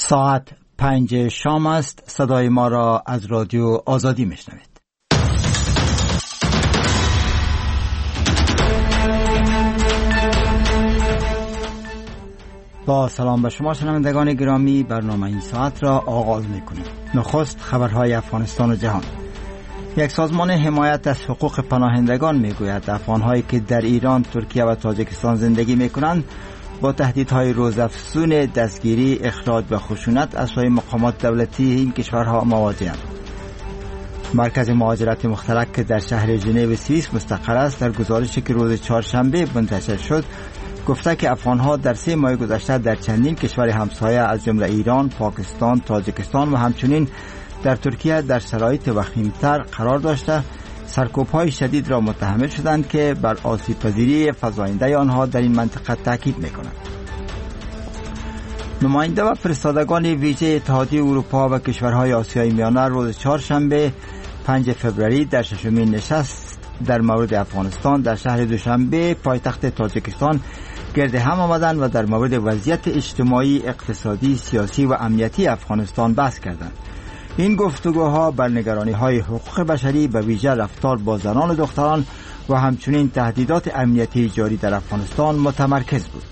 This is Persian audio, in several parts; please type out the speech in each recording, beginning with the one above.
ساعت 5 شام است. صدای ما را از رادیو آزادی میشنوید. با سلام به شما شنوندگان گرامی، برنامه این ساعت را آغاز میکنیم. نخست خبرهای افغانستان و جهان. یک سازمان حمایت از حقوق پناهندگان میگوید افغانهایی که در ایران، ترکیه و تاجیکستان زندگی میکنند با تهدیدهای روزافزون دستگیری، اخراج و خشونت از سوی مقامات دولتی این کشورها مواجه‌اند. مرکز مهاجرت مختلط که در شهر ژنو سوئیس مستقر است، در گزارشی که روز چهارشنبه منتشر شد گفته که افغانها در 3 ماه گذشته در چندین کشور همسایه از جمله ایران، پاکستان، تاجیکستان و همچنین در ترکیه در شرایط وخیم‌تر قرار داشته سرکوب‌های شدید را متحمل شدند که بر آسیب‌پذیری فزاینده آنها در این منطقه تاکید می‌کنند. نماینده و فرستادگان ویژه اتحادیه اروپا و کشورهای آسیای میانه روز چهارشنبه 5 فوریه در ششمین نشست در مورد افغانستان در شهر دوشنبه پایتخت تاجیکستان گرد هم آمدند و در مورد وضعیت اجتماعی، اقتصادی، سیاسی و امنیتی افغانستان بحث کردند. این گفتگوها بر نگرانی‌های حقوق بشری به ویژه رفتار با زنان و دختران و همچنین تهدیدات امنیتی جاری در افغانستان متمرکز بود.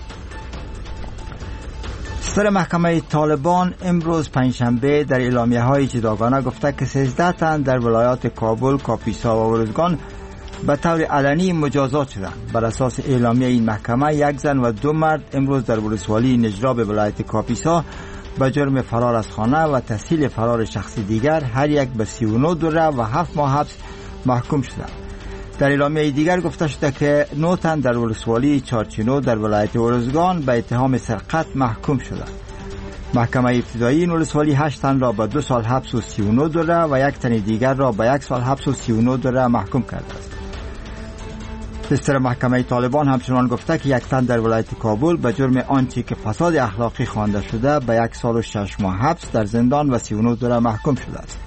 صدر محکمه طالبان امروز پنجشنبه در اعلامیه‌های جداگانه گفته که 13 تن در ولایات کابل، کاپیسا و ارزگان به طور علنی مجازات شدند. بر اساس اعلامیه این محکمه 1 زن و 2 مرد امروز در ولسوالی نجراب ولایت کاپیسا به جرم فرار از خانه و تسهیل فرار شخصی دیگر هر یک به 39 دوره و 7 ماه حبس محکوم شدند. در اعلامیه دیگر گفته شده که 9 تن در ولسوالی چارچینو در ولایت ارزگان به اتهام سرقت محکوم شدند. محکمه ابتدایی این ولسوالی 8 تن را به 2 سال حبس و 39 دوره و 1 تن دیگر را به 1 سال حبس و 39 دوره محکوم کرده است. صدر محکمه طالبان همچنان گفته که 1 تن در ولایت کابل به جرم آنچه که فساد اخلاقی خوانده شده به 1 سال و 6 ماه حبس در زندان و 39 دوره محکوم شده است.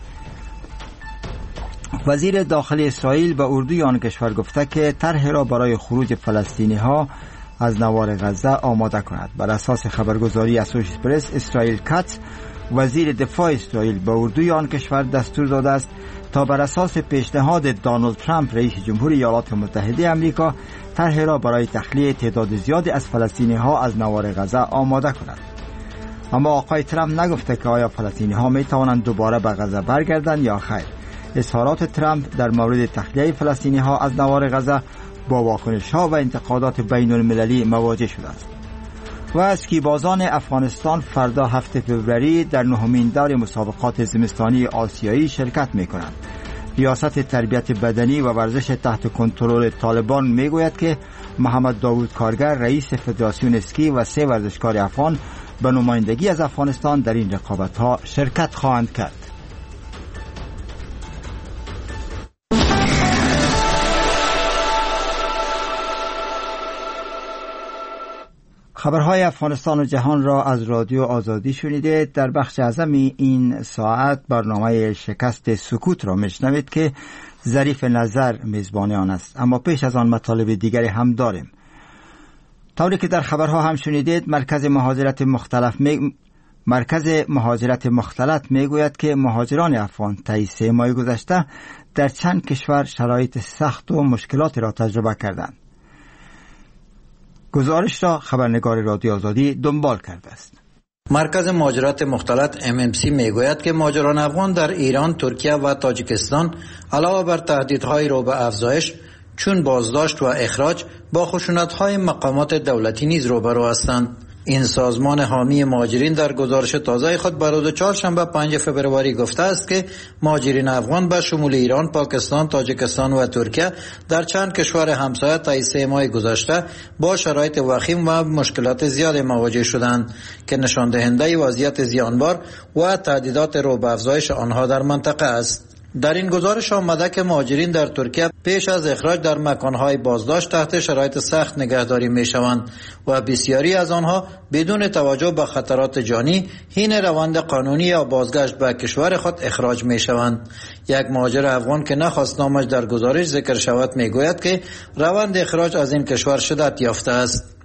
وزیر داخلی اسرائیل به اردوی آن کشور گفته که طرح را برای خروج فلسطینی ها از نوار غزه آماده کند. بر اساس خبرگزاری اسوشییتد پرس، اسرائیل کاتس وزیر دفاع اسرائیل به اردوی آن کشور دستور داده است تا بر اساس پیشنهاد دونالد ترامپ رئیس جمهور ایالات متحده آمریکا طرح را برای تخلیه تعداد زیادی از فلسطینی ها از نوار غزه آماده کند. اما آقای ترامپ نگفته که آیا فلسطینی ها می توانند دوباره به غزه برگردند یا خیر. اظهارات ترامپ در مورد تخلیه فلسطینی ها از نوار غزه با واکنش ها و انتقادات بین المللی مواجه شده است. و اسکیبازان افغانستان فردا 7 فوریه در 9مین دور مسابقات زمستانی آسیایی شرکت می‌کنند. ریاست تربیت بدنی و ورزش تحت کنترل طالبان میگوید که محمد داوود کارگر رئیس فدراسیون اسکی و 3 ورزشکار افغان به نمایندگی از افغانستان در این رقابت‌ها شرکت خواهند کرد. خبرهای افغانستان و جهان را از رادیو آزادی شنیده. در بخش اعظم این ساعت برنامه شکست سکوت را میشنوید که ظریف نظر میزبان آن است. اما پیش از آن مطالب دیگری هم داریم. طوری که در خبرها هم شنیدید، مرکز مهاجرت مختلط میگوید که مهاجران افغان طی 3 ماه گذشته در چند کشور شرایط سخت و مشکلاتی را تجربه کردند. گزارش را خبرنگار رادیو آزادی دنبال کرده است. مرکز مهاجرت مختلط MMC میگوید که مهاجران افغان در ایران، ترکیه و تاجیکستان علاوه بر تهدیدهای رو به افزایش چون بازداشت و اخراج با خشونت‌های مقامات دولتی نیز روبرو هستند. این سازمان حامی مهاجرین در گزارش تازه خود بر روز چهارشنبه 5 فوریه گفته است که مهاجرین افغان به شمول ایران، پاکستان، تاجیکستان و ترکیه در چند کشور همسایه طی 3 ماه گذشته با شرایط وخیم و مشکلات زیاد مواجه شدند که نشان دهنده وضعیت زیانبار و تهدیدات رو به افزایش آنها در منطقه است. در این گزارش آمده که مهاجرین در ترکیه پیش از اخراج در مکانهای بازداشت تحت شرایط سخت نگهداری میشوند و بسیاری از آنها بدون توجه به خطرات جانی حین روند قانونی یا بازگشت به کشور خود اخراج میشوند. یک مهاجر افغان که نخواست نامش در گزارش ذکر شود میگوید که روند اخراج از این کشور شدت یافته است.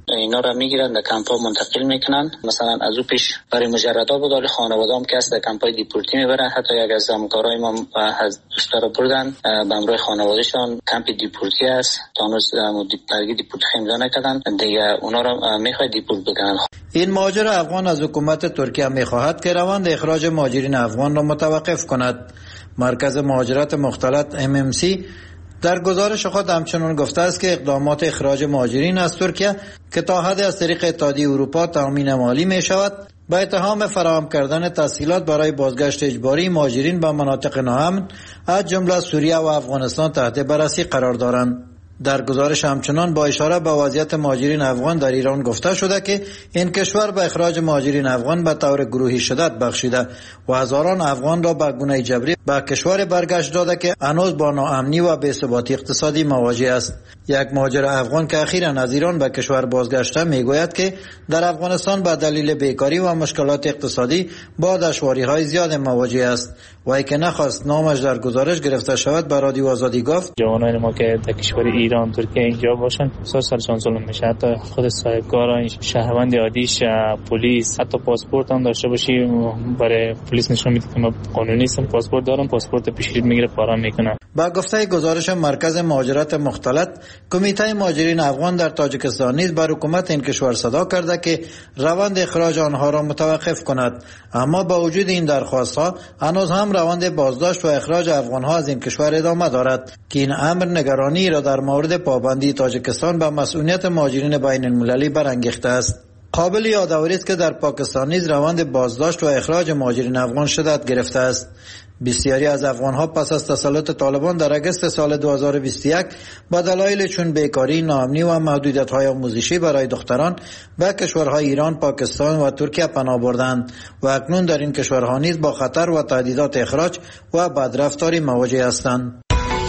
اینا را میگیرن در کمپ‌ها منتقل میکنن. مثلا از او پیش برای مجردا بود، ولی خانواده‌ام که است در کمپ‌های دیپورتی میبرن. حتی یک از همکارای ما از اشترا بردن به همراه خانواده‌شان کمپ دیپورتی است. تانوس درگی دیپورت خیمدا نکردن دیگه، اونا را میخواد دیپورت بکنن. این مهاجر افغان از حکومت ترکیه میخواهد که روند اخراج مهاجرین افغان را متوقف کند. مرکز مهاجرت مختلط MMC در گزارش خود همچنان گفته است که اقدامات اخراج مهاجرین از ترکیه که تا حد از طریق اتحادیه اروپا تامین مالی می شود، با اتهام فراهم کردن تسهیلات برای بازگشت اجباری مهاجرین به مناطق ناامن از جمله سوریه و افغانستان تحت بررسی قرار دارند. در گزارش همچنان با اشاره به وضعیت مهاجرین افغان در ایران گفته شده که این کشور به اخراج مهاجرین افغان به طور گروهی شدت بخشیده و هزاران افغان را به گونه جبری به کشور برگشت داده که هنوز با ناامنی و بی‌ثباتی اقتصادی مواجه است. یک مهاجر افغان که اخیراً از ایران به کشور بازگشته میگوید که در افغانستان به دلیل بیکاری و مشکلات اقتصادی با دشواری‌های زیاد مواجه است. وی که نخواست نامش در گزارش گرفته شود به رادیو آزادی گفت جوانان ما که در کشور ایران ترکیه اینجا باشن سالشان ظلم میشه. حتی خود صاحبکار شهروند عادیش پلیس حتی پاسپورت هم داشته باشی برای پلیس نشون میده که ما قانونی هستم، پاسپورت دارم، پاسپورت پیشگیر میگیره پارا میکنه. با گفته گزارش مرکز مهاجرت مختلط، کمیته مهاجرین افغان در تاجیکستان نیز بر حکومت این کشور صدا کرده که روند اخراج آنها را متوقف کند، اما با وجود این درخواست‌ها هنوز هم روند بازداشت و اخراج افغان‌ها از این کشور ادامه دارد که این امر نگرانی را در مورد پابندی تاجیکستان به مسئولیت مهاجرین بین المللی برانگیخته است. قابل یادآوری است که در پاکستان نیز روند بازداشت و اخراج مهاجرین افغان شدت گرفته است. بسیاری از افغان‌ها پس از تسلط طالبان در اگست سال 2021 با دلایل چون بیکاری، ناامنی و محدودیت‌های آموزشی برای دختران به کشورهای ایران، پاکستان و ترکیه پناه بردند و اکنون در این کشورها نیز با خطر و تهدیدات اخراج و بدرفتاری مواجه هستند.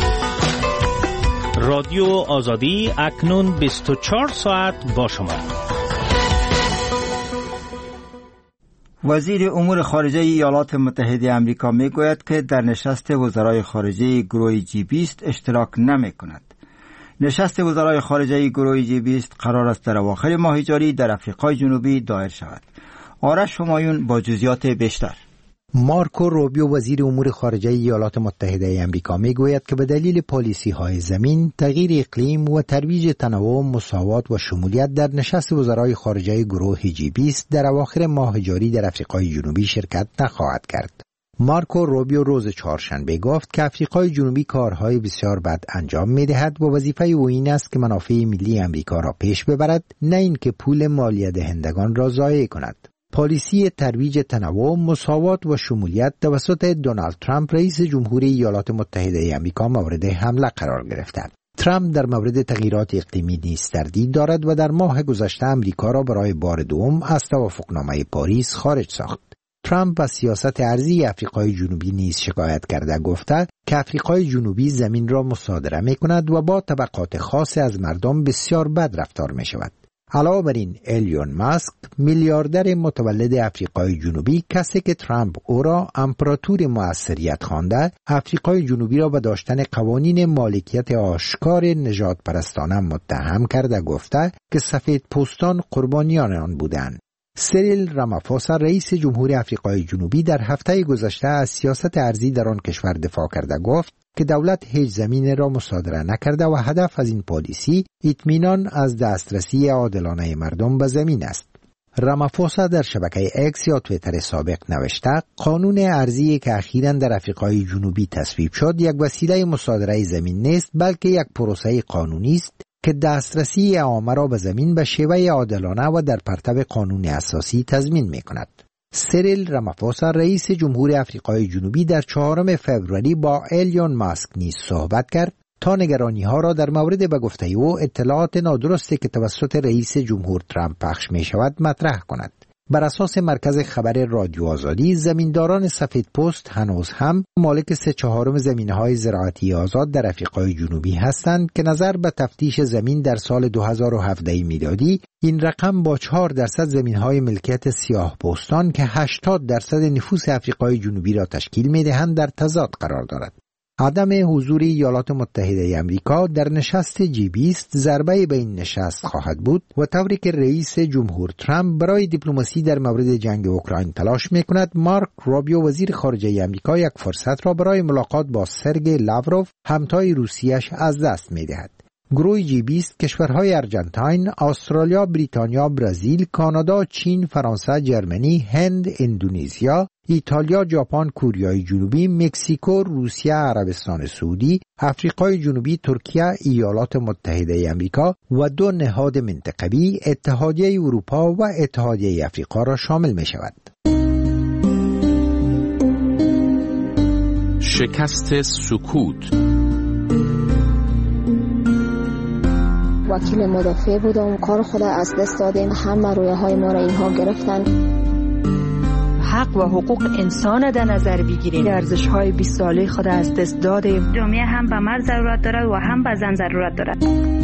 رادیو آزادی اکنون 24 ساعت با شما. وزیر امور خارجه ایالات متحده آمریکا میگوید که در نشست وزرای خارجه گروه G20 اشتراک نمی کند. نشست وزرای خارجه گروه G20 قرار است در اواخر ماه جاری در آفریقای جنوبی دایر شود. آرش همایون با جزئیات بیشتر. مارکو روبیو وزیر امور خارجه ایالات متحده آمریکا میگوید که به دلیل پالیسی‌های زمین، تغییر اقلیم و ترویج تنوع، مساوات و شمولیت در نشست وزرای خارجه گروه G20 در اواخر ماه جاری در آفریقای جنوبی شرکت نخواهد کرد. مارکو روبیو روز چهارشنبه گفت که آفریقای جنوبی کارهای بسیار بد انجام می‌دهد و وظیفه او این است که منافع ملی آمریکا را پیش ببرد، نه اینکه پول مالیه دهندگان را ضایع کند. پالیسی ترویج تنوع، مساوات و شمولیت توسط دونالد ترامپ رئیس جمهوری ایالات متحده آمریکا مورد حمله قرار گرفته. ترامپ در مورد تغییرات اقلیمی نیز تردید دارد و در ماه گذشته آمریکا را برای بار دوم از توافقنامه پاریس خارج ساخت. ترامپ از سیاست ارضی آفریقای جنوبی نیز شکایت کرده گفته که آفریقای جنوبی زمین را مصادره می‌کند و با طبقات خاص از مردم بسیار بد رفتار می‌شود. علاوه بر این، ایلون ماسک، میلیاردر متولد آفریقای جنوبی، کسی که ترامپ او را امپراتور موثریت خوانده، آفریقای جنوبی را به داشتن قوانین مالکیت آشکار نژاد پرستانه متهم کرده گفته که سفید پوستان قربانیان آن بودند. سیریل رامافوسا رئیس جمهوری آفریقای جنوبی در هفته گذشته از سیاست ارضی در آن کشور دفاع کرده گفت که دولت هیچ زمین را مصادره نکرده و هدف از این پالیسی اطمینان از دسترسی عادلانه مردم به زمین است. رامافوسا در شبکه اکس یا توییتر سابق نوشته قانون ارضی که اخیراً در آفریقای جنوبی تصویب شد یک وسیله مصادره زمین نیست، بلکه یک پروسه قانونی است که دسترسی عامه را به زمین به شیوه عادلانه و در پرتو قانون اساسی تضمین می‌کند. سیریل رامافوسا رئیس جمهوری آفریقای جنوبی در 4 فوریه با ایلون ماسک نیز صحبت کرد تا نگرانی‌ها را در مورد به گفته او اطلاعات نادرستی که توسط رئیس جمهور ترامپ پخش می‌شود مطرح کند. بر اساس مرکز خبر رادیو آزادی، زمینداران سفید پوست هنوز هم مالک 3/4 زمین‌های زراعتی آزاد در آفریقای جنوبی هستند که نظر به تفتیش زمین در سال 2017 میلادی این رقم با 4% زمین‌های ملکیت سیاه پوستان که 80% نفوس آفریقای جنوبی را تشکیل می‌دهند در تضاد قرار دارد. عدم حضور ایالات متحده امریکا در نشست G20 ضربه به این نشست خواهد بود و طوری که رئیس جمهور ترامپ برای دیپلماسی در مورد جنگ اوکراین تلاش میکند، مارک روبیو وزیر خارجه امریکا یک فرصت را برای ملاقات با سرگئی لاوروف همتای روسیه‌اش از دست میدهد. گروه G20 کشورهای ارجنتاین، استرالیا، بریتانیا، برزیل، کانادا، چین، فرانسه، جرمنی، هند، اندونزیا، ایتالیا، ژاپن، کره جنوبی، مکزیکو، روسیه، عربستان سعودی، آفریقای جنوبی، ترکیه، ایالات متحده امریکا و 2 نهاد منطقوی، اتحادیه اروپا و اتحادیه افریقا را شامل می شود. شکست سکوت. وکیل مدافع بودم، کار خود از دست دادیم، همه رویاهای ما را اینها گرفتن. حق و حقوق انسان در نظر بگیریم، ارزش‌های 20 ساله خود از دست دادیم. جامعه هم به مرد ضرورت دارد و هم به زن ضرورت دارد.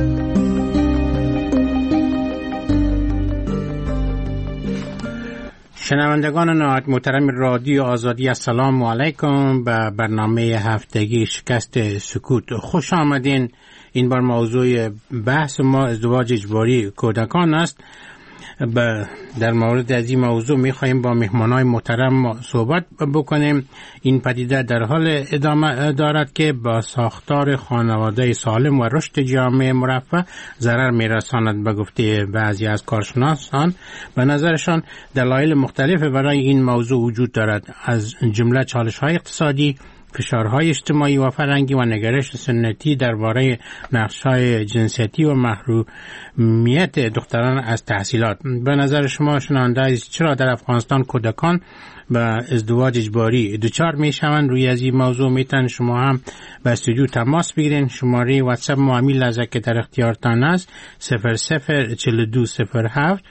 شنوندگان نهایت محترم رادیو آزادی، السلام علیکم. به برنامه هفتگی شکست سکوت خوش آمدین. این بار موضوع بحث ما ازدواج اجباری کودکان است. در مورد از این موضوع می‌خوایم با مهمانای محترم صحبت بکنیم. این پدیده در حال ادامه دارد که با ساختار خانواده سالم و رشد جامعه مرفه ضرر می‌رساند. به گفته بعضی از کارشناسان، به نظرشان دلایل مختلف برای این موضوع وجود دارد، از جمله چالش‌های اقتصادی، فشارهای اجتماعی و فرهنگی و نگرش سنتی درباره نقش‌های جنسیتی و محرومیت دختران از تحصیلات. به نظر شما شنونده است چرا در افغانستان کودکان به ازدواج اجباری دچار میشوند؟ روی از این موضوع میتونید شما هم به استودیو تماس بگیرین. شماره واتساپ معامل لحظه که در اختیارتان است 004207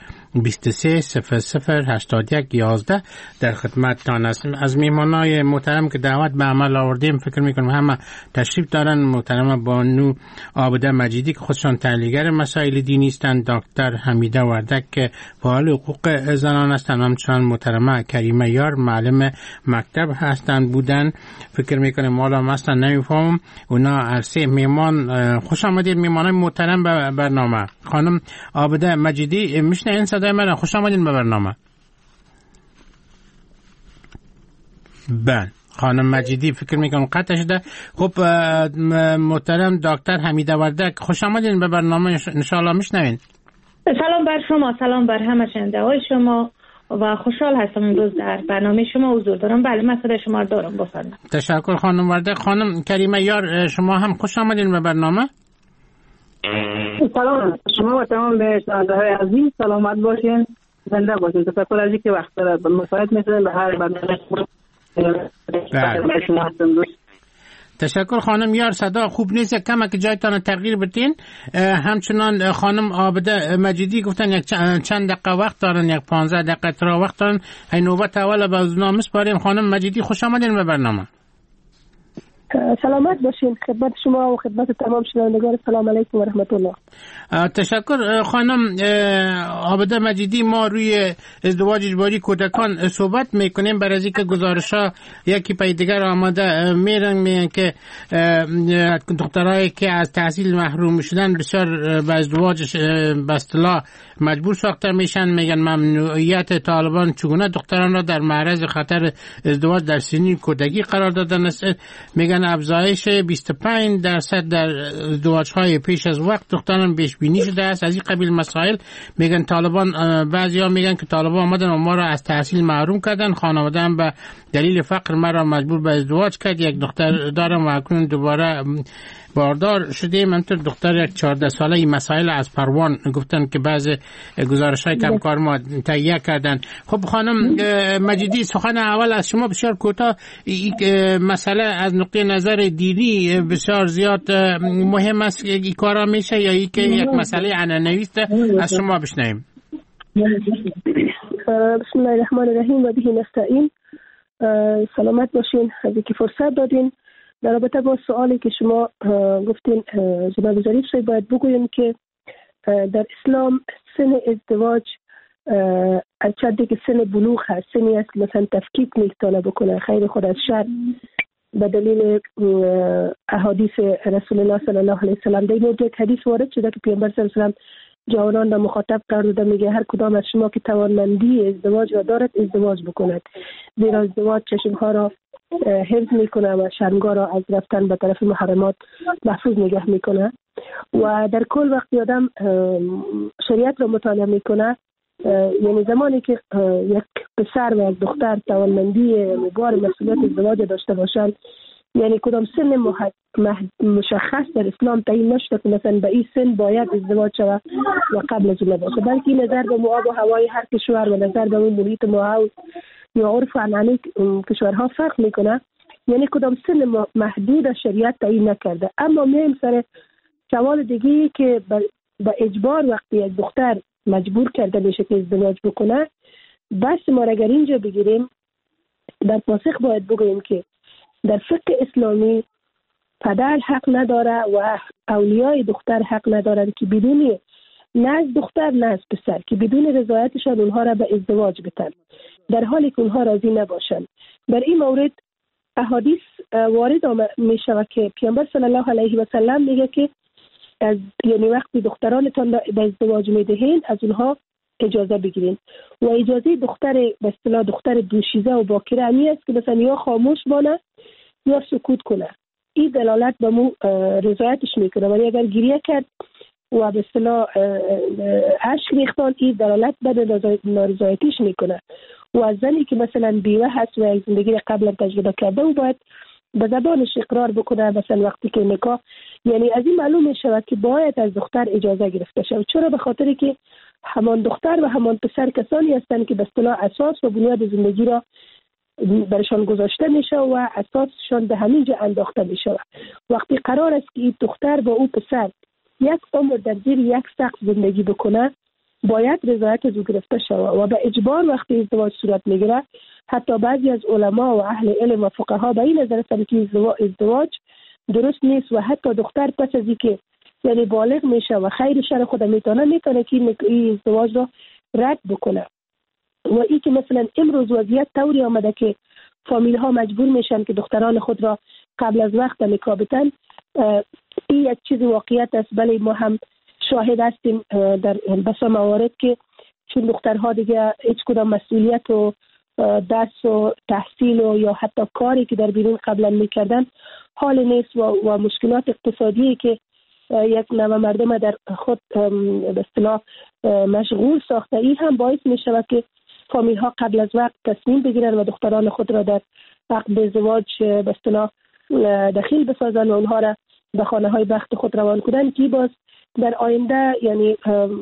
23008111 در خدمتتان است. از میهمانای محترم که دعوت به عمل آوردیم فکر میکنم همه تشریف دارن. محترم بانو عابده مجیدی که خودشان تحلیلگر مسائل دینی هستند، دکتر حمیده وردک که فعال حقوق زنان هستند، همچنان محترمه کریمه یار معلم مکتب هستند بودن. فکر میکنم حالا مثلا نمیفهمم اونا عرصه میهمان. خوش آمدید میهمانای محترم به برنامه. خانم عابده مجیدی میشنین صدای من؟ خوش آمدین به برنامه. بله خانم مجیدی فکر میکنم قطع شده. خب محترم دکتر حمیده وردک خوش آمدین به برنامه، انشاءالله میشنوین. سلام بر شما، سلام بر همه شنونده شما و خوشحال هستم امروز در برنامه شما حضور دارم. بله من صدای شما دارم، بفرمایید. تشکر خانم وردک. خانم کریمه یار شما هم خوش آمدین به برنامه. سلام شما و تمام شنونده‌های عزیز، سلامت باشین، زنده باشین. تشکر از اینکه وقت را مساعد می‌کنید به هر برنامه شما. تشکر خانم یار. صدا خوب نیست، کمک جایتان تغییر بدین. همچنان خانم عابده مجیدی گفتن یک چند دقیقه وقت دارن، یک 15 دقیقه تر وقت دارن. هی نوبت اول به برنامه سپاریم. خانم مجیدی خوش آمدین به برنامه. سلامت باشین. خدمت شما و خدمت تمام شنوندگان سلام علیکم و رحمت الله. تشکر خانم عابده مجیدی. ما روی ازدواج اجباری کودکان صحبت میکنیم برای از اینکه گزارش‌ها یکی پای دیگر آمده میرن که دخترایی که از تحصیل محروم شدن بسیار به ازدواج به اصطلاح مجبور ساخته میشن. میگن ممنوعیت طالبان چگونه دختران را در معرض خطر ازدواج در سنین کودکی قرار دادن است. میگن افزایش 25% در ازدواج‌های پیش از وقت دختران پیش بینی شده است. از این قبیل مسائل میگن طالبان، بعضیا میگن که طالبان آمدن و ما را از تحصیل محروم کردن، خانواده هم به دلیل فقر مرا مجبور به ازدواج کرد. یک دختر دارم و اکنون دوباره باردار شده. منطور دختر یک 14 ساله. این مسائل از پروان گفتن که بعض گزارش‌های کمکار ما تهیه کردن. خب خانم مجیدی سخن اول از شما بسیار کوتاه. این مسئله از نقطه نظر دینی بسیار زیاد مهم است این کارا میشه یا این که یک مسئله عنعنوی است؟ از شما بشنویم. بسم الله الرحمن الرحیم و به نستعین. سلامت باشین از اینکه فرصت دادین. در رابطه با سوالی که شما گفتین جناب ظریف صاحب، باید بگویم که در اسلام سن ازدواج از چه که سن بلوغ هست، سنی است مثلا تفکیک نیستانه بکنه، خیر خود از شر به دلیل احادیث رسول الله صلی الله علیه وسلم. در این یک حدیث وارد شده که پیامبر صلی الله علیه وسلم جوانان را مخاطب قرار داده، میگه هر کدام از شما که توانمندی ازدواج را دارد ازدواج بکند، زیرا ازدواج چشمها را حفظ میکنه و شرمگاه را از رفتن به طرف محرمات محفوظ نگه میکنه. و در کل وقتی آدم شریعت را مطالعه میکنه، یعنی زمانی که یک پسر و یک دختر توانمندی بار مسئولیت ازدواج داشته باشند، یعنی کدام سن مشخص در اسلام تعیین نشده که مثلا به این سن باید ازدواج شود و قبل از اون نباشه، بلکه نظر به آب و هوای هر کشور و نظر به اون محیط ماحول یا عرف و عنعنه کشورها فرق میکنه. یعنی کدام سن محدود شریعت تعیین نکرده. اما میایم سر سوال دیگه که به اجبار وقتی یک دختر مجبور کرده بشه که ازدواج بکنه، بس ما اگر اینجا بگیریم در پاسخ باید بگوییم که در فقه اسلامی پدر حق نداره و اولیای دختر حق ندارند که بدون نه از دختر نه از پسر که بدون رضایتشان اونها را به ازدواج بدن، در حالی که اونها راضی نباشند. در این مورد احادیث وارد می شود که پیامبر صلی الله علیه و سلم میگه که یعنی وقتی دخترانتان به ازدواج میدهین از اونها اجازه بگیرین و اجازه دختر به اصطلاح دختر دوشیزه و باکره امی است که مثلا یا خاموش بانه یا سکوت کنه. این دلالت به مو رضایتش میکنه، ولی اگر گریه کرد و به اصطلاح اشک ریختان این دلالت به نارضایتیش میکنه. و زنی که مثلا بیوه هست و زندگی قبلا تجربه کرده و باید به زبانش اقرار بکنه مثلا وقتی که نکاح، یعنی از این معلوم میشه که باید از دختر اجازه گرفته شود. چرا؟ به خاطر که همان دختر و همان پسر کسانی هستند که به اصطلاح اساس و بنیاد زندگی را برشان گذاشته میشه و اساسشان به همین جا انداخته میشه. وقتی قرار است که این دختر با او پسر یک عمر در زیر یک سقف زندگی بکنه، باید رضایت از او گرفته شود و به اجبار وقتی ازدواج صورت میگیره، حتی بعضی از علما و اهل علم و فقها به این نظر هستند که ازدواج درست نیست و حتی دختر پس از اینکه یعنی بالغ میشه و خیر شر خود میتونه که این ازدواج را رد بکنه. و این که مثلا امروز وضعیت طوری آمده که فامیل ها مجبور میشن که دختران خود را قبل از وقت نکاح بدن، این یک چیز واقعیت است. بله ما هم شاهد هستیم در بسیار موارد که چون دخترها دیگه هیچ کدام مسئولیت و درس و تحصیل و یا حتی کاری که در بیرون قبلا میکردن حال نیست و مشکلات اقتصادی که یک نوع مردم در خود به اصطلاح مشغول ساخته، این هم باعث میشه که فامیل ها قبل از وقت تصمیم بگیرن و دختران خود را در عقد ازدواج به اصطلاح دخیل بسازن و اونها را به خانه های بخت خود روان کنن که باز در آینده یعنی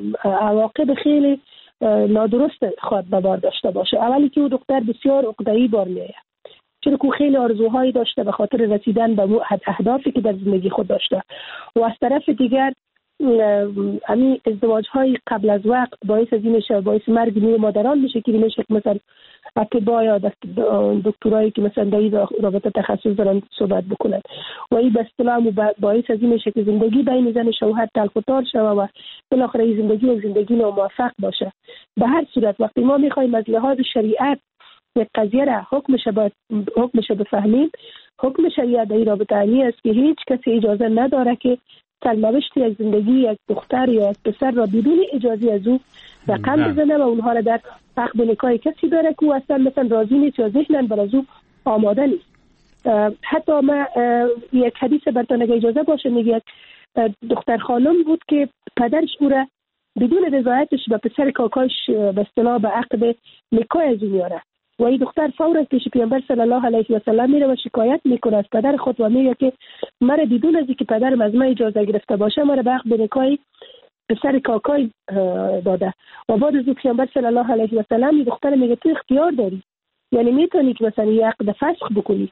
عواقب خیلی نادرست خواهد به بار داشته باشه. اولی که او دختر بسیار عقده‌ای بار میآید، چون که خیلی آرزوهایی داشته به خاطر رسیدن به اهدافی که در زندگی خود داشته و از طرف دیگر همین ازدواج های قبل از وقت باعث از این میشه، باعث مرگ نیو مادران میشه که میشه مثلا اطباء یا دکترایی که مثلا در این رابطه تخصص دارن صحبت بکنن و این به اصطلاح باعث از این میشه که زندگی بین زن و شوهر تلخ و تار شود و بالاخره این زندگی ناموفق باشه. به هر صورت وقتی ما میخوایم از لحاظ شریعت یک قضیه را حکمش بفهمیم، حکم شریعت در این رابطه است که هیچ کسی اجازه نداره که سرنوشت یک زندگی یک دختر یا یک پسر را بدون اجازه از او رقم بزنه و اونها را در عقد نکاح کسی داره که او اصلا مثلا راضی نیست یا ذهنن بر از او آماده نیست. حتی ما یک حدیث براتون اگه اجازه باشه میگه یک دختر خانم بود که پدرش او را بدون رضایتش به پسر کاکاش به اصطلاح به عقد نکاح از او میاره و این دختر فورا پیش پیامبر صلی الله علیه و سلم میره و شکایت میکنه از پدر خود و میگه که مرا بدون از اینکه پدرم از من اجازه گرفته باشه مرا به عقد نکاح پسر کاکای داده و بعد از پیامبر صلی الله علیه و سلم این دختر میگه تو اختیار داری، یعنی میتونی که مثلا یک عقد فسخ بکنی،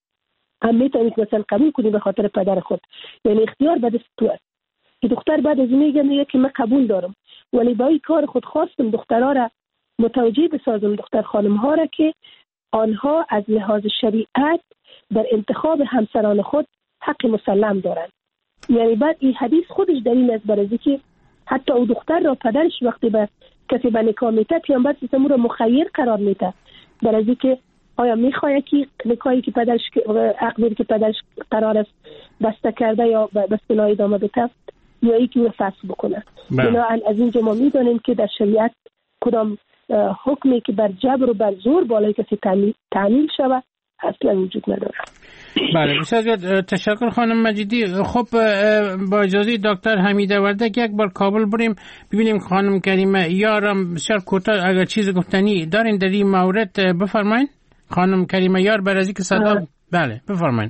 هم میتونی که مثلا قبول کنی به خاطر پدر خود، یعنی اختیار به دست تو است. این دختر بعد از میگه که من قبول دارم ولی با این کار خود خواستم دخترها را متوجه بسازم، دختر خانم ها را که آنها از لحاظ شریعت در انتخاب همسران خود حق مسلم دارند. یعنی بعد این حدیث خودش دلیل است بر اینکه حتی او دختر را پدرش وقتی به کسی به نکاح میته پیامبر اسلام را مخیر قرار میده، بر اینکه آیا میخواد که نکاحی که پدرش عقدی که پدرش قرار است بسته کرده یا به اصطلاح ادامه بده یا یکی رو فسخ بکنه. بنابراین از اینجا ما میدانیم که در شریعت کدام حکمی که بر جبر و بر زور بالای کسی تعمیل شود اصلا وجود نداره. بله بسیار تشکر خانم مجیدی. خب با اجازه دکتر حمیده وردک یک بار کابل بریم ببینیم خانم کریمه یارم بسیار کوتاه اگر چیز گفتنی دارین در این مورد بفرمایید. خانم کریمه یار برازی که صدا بله بفرمایید.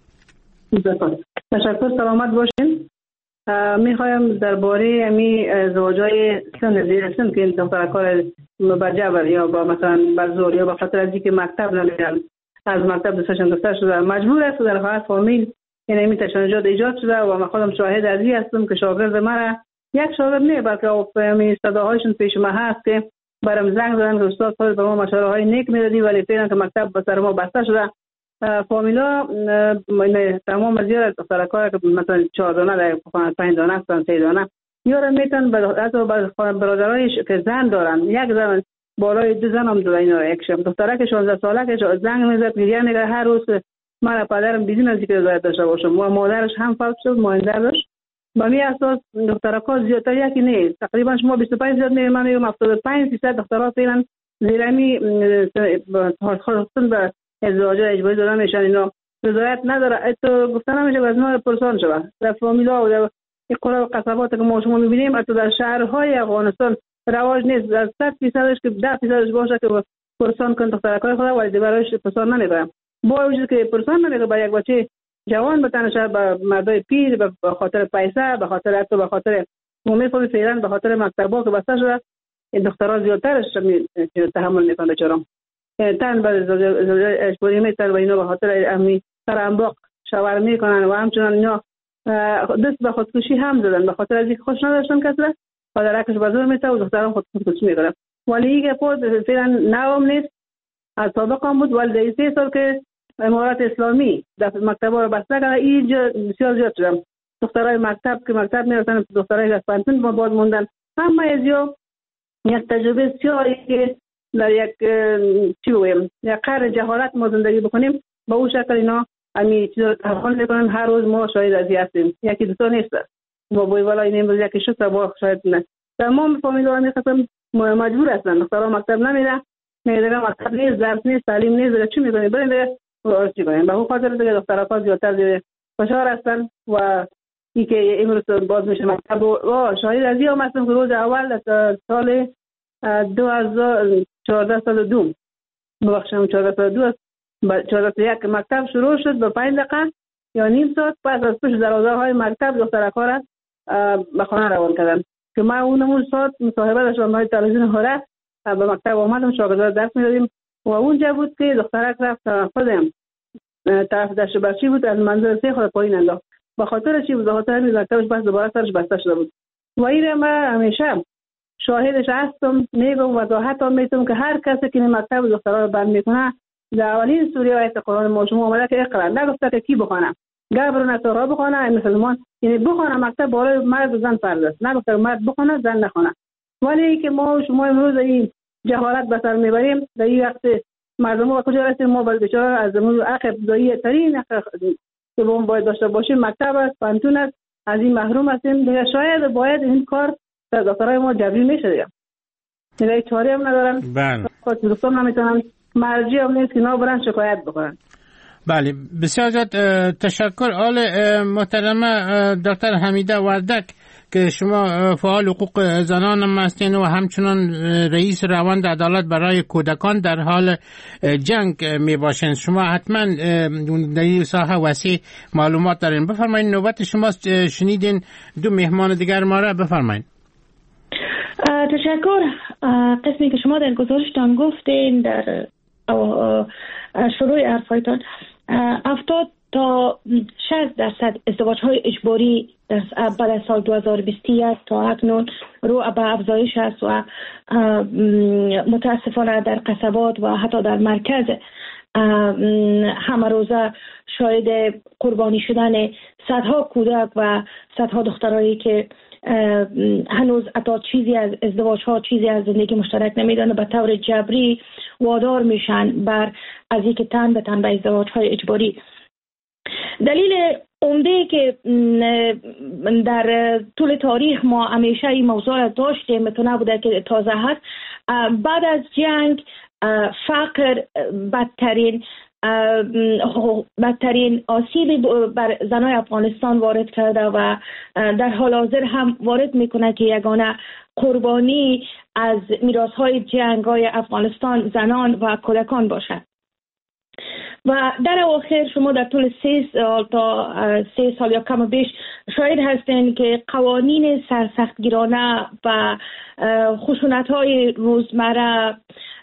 تشکر، سلامت باشین. میخوایم درباره امی زواجای سن زیر سن که دختر کار با جبر یا با مثلا با زور یا با خاطر از اینکه مکتب نمیرن از مکتب دوستشون دفتر شده مجبور است در حالت فامیل یعنی می تشنجات ایجاد شده و من خودم شاهد از این هستم که شاگرد من یک شاگرد نه بلکه می صداهایشون پیش ما هست که برام زنگ زدن که استاد خود به ما مشوره های نیک میدادی ولی فعلا که مکتب به سر ما بسته شده. فامیلا تمام از یار دختر کار که مثلا 4 دانه در 5 دانه هستن 3 دانه یارم میتن به برادرایش که زن دارن یک زن بالای 2 زن هم داره اینا یک شب دختره که 16 ساله که زنگ میزد گریه میگه هر روز من پدرم بیدین از اینکه باید داشته باشم و مادرش هم فوت شد مانده داشت با می اساس دخترکا زیادتر یکی نیست تقریبا شما 25 زیاد میگم من میگم 75% دخترها فعلا زیرمی خودشون به ازدواج اجباری دادن میشن اینا رضایت نداره تو گفتن نمیشه از ما پرسان شوه در فامیلا و در قرى و قصبات که ما شما میبینیم حتی در شهرهای افغانستان رواج نیست از 100%ش که 10% باشه که پرسان کن دخترکای خود ولی برایش پرسان نمیبرم با وجود که پرسان نمیگه با یک بچه جوان بتنشه به مردای پیر به خاطر پیسه به خاطر حتی به خاطر مومی فعلا به خاطر مکتبا که بسته شده این دخترها زیادترش تحمل میکنن بچارم تن به زوجه اجباری میتن و اینا به خاطر امی سرانباق شوهر میکنن و همچنان اینا دست به خودکشی هم زدن به خاطر از اینکه خوش نداشتن کسره پدرکش بازور میته و دختران خودکشی میکنن ولی اینکه خود فعلا نوام نیست از سابق هم بود ولی در 3 سال که امارات اسلامی در مکتبا رو بسته کرده اینجا بسیار زیاد شدن دخترای مکتب که مکتب میرفتن دخترای از پانتون باز موندن همه ازیا یک تجربه بسیاری که در یک یک قرن جهالت ما زندگی بکنیم با اون شکل اینا امی چیز رو تحمل میکنن هر روز ما شاید از هستیم یکی دوتا نیست با بوی والا این امروز یکی شد با شاید نه تمام فامیلا همی قسم مجبور هستن دخترها مکتب نمیره میگه مکتب نیست درس نیست تعلیم نیست دیگه چی میکنیم بریم دیگه چی کنیم به اون خاطر دیگه دخترها زیادتر دیگه فشار هستن و این که امروز باز میشه مکتب و شاید از این هستم که روز اول سال 2014 ببخشم 14 14 مکتب شروع شد به 5 دقیقه یا نیم ساعت پس از پشت دروازه‌های مکتب دخترکا را به خانه روان کردن که ما اون ساعت مصاحبه داشتم با تلویزیون هره به مکتب اومدم شاگردان درس می‌دادیم و اونجا بود که دخترک رفت خودم طرف داشت بچی بود از منزل سه خود پایین انداخت به خاطر چی بود به خاطر همین مکتبش بس دوباره سرش بسته شده بود و این ما همیشه شاهدش هستم میگم وضاحت هم میتونم که هر کسی که مکتب دخترها رو بند میکنه در اولین سوره آیت قرآن ما شما آمده که اقرا نگفته که کی بخونه گبر نصارا بخونه مسلمان یعنی بخونه مکتب برای مرد و زن فرض است نگفته مرد بخونه زن نخونه ولی که ما شما امروز این جهالت به سر میبریم در این وقت مردم ها کجا رسیم ما بیچاره از حق ابتدایی ترین که ما باید داشته باشیم مکتب است پانتون است از این محروم هستیم دیگه شاید باید این کار در دخترای ما جبری میشه دیگه چاره هم ندارن خود دوستان نمیتونن مرجی هم نیست که نا برن شکایت بکنن. بله بسیار زیاد تشکر. آل محترمه دکتر حمیده وردک که شما فعال حقوق زنان هم هستین و همچنان رئیس روند عدالت برای کودکان در حال جنگ می باشین شما حتما در این ساحه وسیع معلومات دارین. بفرمایید نوبت شماست. شنیدین دو مهمان دیگر ما را بفرمایید. تشکر. قسمی که شما در گزارشتان گفتین در شروع حرفایتان 70 تا 60% ازدواج‌های اجباری بعد از سال 2021 تا اکنون رو به افزایش است و متاسفانه در قصبات و حتی در مرکز همه روزه شاهد قربانی شدن صدها کودک و صدها دخترایی که هنوز حتی چیزی از ازدواج ها، چیزی از زندگی مشترک نمیدن، به طور جبری وادار میشن بر از اینکه تن به تن به ازدواج های اجباری. دلیل عمده که در طول تاریخ ما همیشه این موضوع داشتیم، تو نبوده که تازه هست، بعد از جنگ فقر بدترین آسیبی بر زنای افغانستان وارد کرده و در حال حاضر هم وارد میکنه که یگانه قربانی از میراث‌های جنگ‌های افغانستان زنان و کودکان باشد. و در آخر شما در طول 3 سال تا 3 سال یا کم بیش شاهد هستین که قوانین سرسختگیرانه و خشونت‌های روزمره،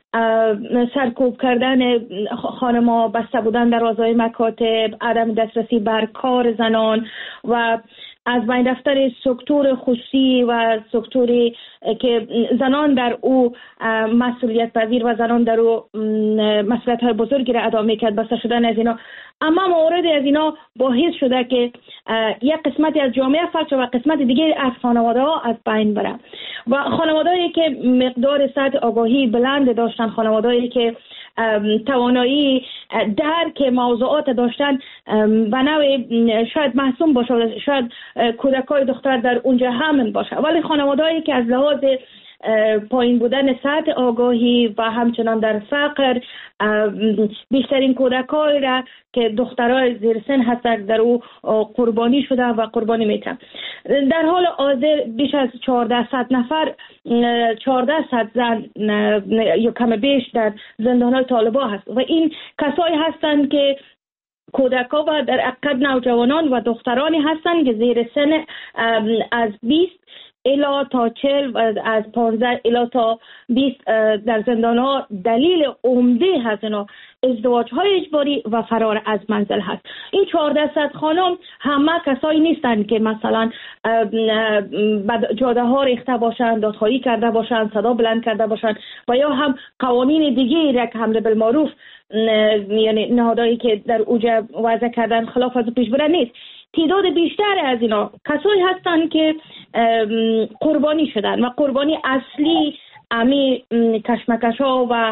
سرکوب کردن خانم‌ها، بسته بودن در فضای مکاتب، عدم دسترسی بر کار زنان و از بین رفتن سکتور خصوصی و سکتوری که زنان در او مسئولیت پذیر و زنان در او مسئولیت‌های بزرگی را ادا می‌کرد، بسته شدن از اینا. اما مورد از اینا باعث شده که یک قسمتی از جامعه فلج و قسمت دیگه از خانواده‌ها از بین بره و خانواده‌ای که مقدار سطح آگاهی بلند داشتن، خانواده‌ای که توانایی درک موضوعات داشتن و نوع شاید محسوم باشه، شاید کودکای دختر در اونجا همین باشه، ولی خانواده‌ای که از لحاظ پایین بودن سطح آگاهی و همچنان در فقر بیشترین کودکای را که دخترای زیر سن هستند در او قربانی شده و قربانی میتن. در حال حاضر بیش از 1400 نفر، 1400 زن یا کم بیش در زندان‌های طالبان هست و این کسایی هستند که کودکا و در حقیقت نوجوانان و دخترانی هستند که زیر سن از 20 الی تا 40 و از 15 الی تا 20 در زندان‌ها. دلیل عمده هست اینا ازدواج‌های اجباری و فرار از منزل هست. این 1400 خانم همه کسایی نیستند که مثلا جاده‌ها ریخته باشند، دادخواهی کرده باشند، صدا بلند کرده باشند و یا هم قوانین دیگه را که امر بالمعروف یعنی نهادهایی که در اوجه وضع کردن خلاف از پیش بره نیست. تعداد بیشتر از اینا کسایی هستند که قربانی شدن و قربانی اصلی امی کشمکش ها و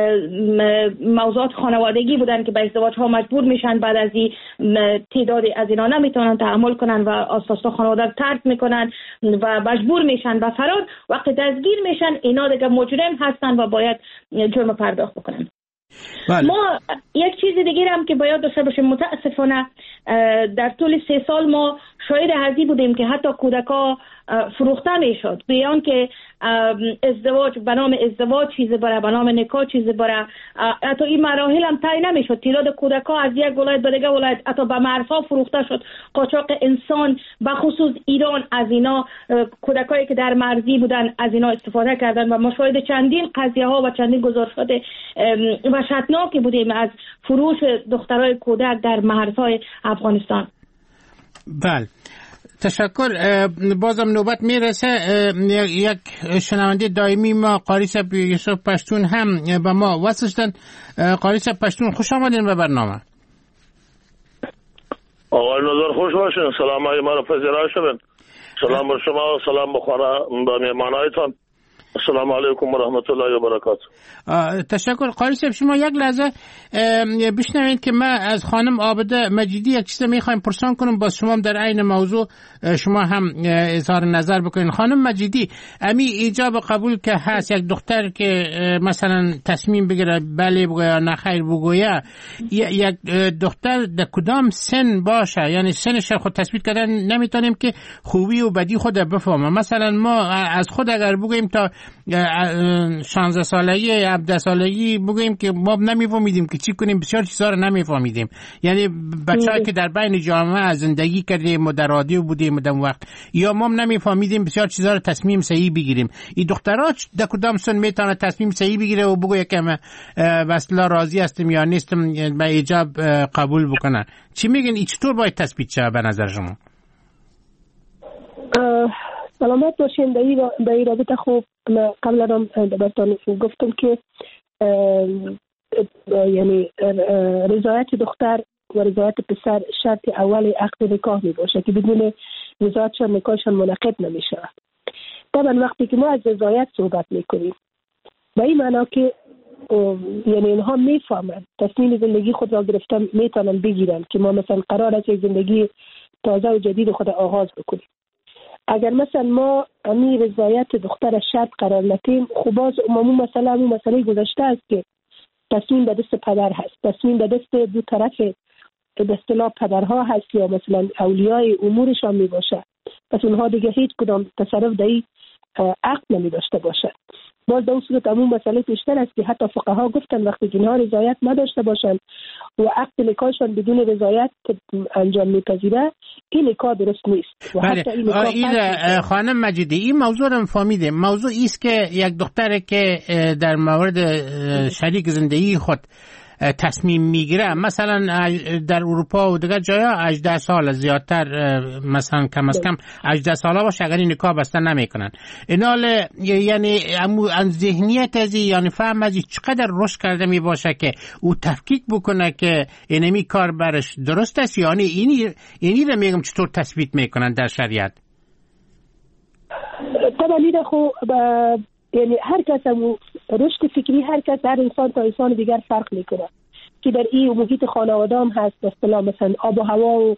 موضوعات خانوادگی بودن که به ازدواج ها مجبور میشن. بعد از این تعداد از اینا نمیتونن تحمل کنن و اساسا خانواده رو ترک میکنن و مجبور میشن به فرار. وقتی دستگیر میشن اینا دیگه مجرم هستن و باید جرم پرداخت بکنن. ما یک چیز دیگه هم که باید داشته باشیم، متاسفانه در طول 3 سال ما شاهد هزی بودیم که حتی کودکا فروخته میشد، بیان که ازدواج به نام ازدواج چیزی بره، به نام نکاح چیزی بره. حتی این مراحل هم طی نمیشد. تعداد کودکا از یک ولایت به دیگه ولایت حتی به مرزها فروخته شد. قاچاق انسان به خصوص ایران از اینا، کودکایی که در مرزی بودن از اینا استفاده کردن و ما شاهد چندین قضیه ها و چندین گزارشات وحشتناکی بودیم از فروش دخترای کودک در مرزهای افغانستان. بله، تشکر. بازم نوبت میرسه یک شنونده دائمی ما قاری صاحب یوسف پشتون هم با ما وصل شدن. قاری صاحب پشتون خوش آمدین به برنامه. آقای نظر خوش باشین، سلام های من رو پذیرا شدن. سلام بر شما و سلام به مهمانایتان. السلام علیکم و رحمت الله و برکاته. تشکر. قاری صاحب شما یک لحظه بشنوید که من از خانم عابده مجیدی یک چیز میخوایم پرسان کنم، با شما در عین موضوع شما هم اظهار نظر بکنین. خانم مجیدی، امی ایجاب قبول که هست یک دختر که مثلا تصمیم بگیره بله بگویا یا نخیر بگویا، یک دختر در کدام سن باشه؟ یعنی سنش خود تثبیت کردن نمیتونیم که خوبی و بدی خود بفهمه. مثلا ما از خود اگر بگوییم تا 16 سالگی 17 سالگی بگوییم که ما نمیفهمیدیم که چی کنیم، بسیار چیزا رو نمیفهمیدیم. یعنی بچه‌ای که در بین جامعه زندگی کردیم و در رادیو بودیم در وقت، یا ما نمیفهمیدیم بسیار چیزا رو تصمیم صحیح بگیریم. این دخترها در کدام سن میتونه تصمیم صحیح بگیره و بگه که من اصلا راضی هستم یا نیستم به ایجاب قبول بکنه؟ چی میگن؟ این چطور باید تثبیت شه به نظر شما؟ سلامت باشین. در این رابطه خوب قبلا هم براتون گفتم که یعنی رضایت دختر و رضایت پسر شرط اولی عقد نکاح می باشه که بدون رضایتشان نکاحشان منعقد نمیشه. طبعا وقتی که ما از رضایت صحبت میکنیم به این معنا که یعنی اینها میفهمن تصمیم زندگی خود را گرفتن میتونن بگیرن که ما مثلا قرار است زندگی تازه و جدید خود آغاز بکنیم. اگر مثلا ما امی رضایت دختر شرط قرار ندیم، خب باز مسئله گذشته است که تصمیم به دست پدر هست، تصمیم به دست دو طرف به اصطلاح پدرها هست یا مثلا اولیای امورشان می باشه. پس اونها دیگه هیچ کدام تصرف در این عقل نمی داشته باشد. باز در اون صورت همون مسئله پیشتر است که حتی فقها گفتن وقتی که اینها رضایت نداشته باشند و عقد نکاحشان بدون رضایت انجام میپذیره، این نکاح درست نیست. این خانم مجیدی این موضوع رو فهمیده. موضوع است که یک دختر که در مورد شریک زندگی خود تصمیم میگیره، مثلا در اروپا و دیگر جاها 18 سال زیادتر، مثلا کم از کم 18 ساله باشه اگر این نکاح بسته نمیکنن. اینال یعنی از ذهنیت از یعنی فهم از چقدر رشد کرده می باشه که او تفکیک بکنه که اینمی کار برش درست است، یعنی اینی رو میگم چطور تثبیت میکنن در شریعت. طبعا این خو یعنی هر کس هم رشد فکری هر کس در انسان تا انسان دیگر فرق میکنه که در این محیط خانواده هم هست. مثلا آب و هوا و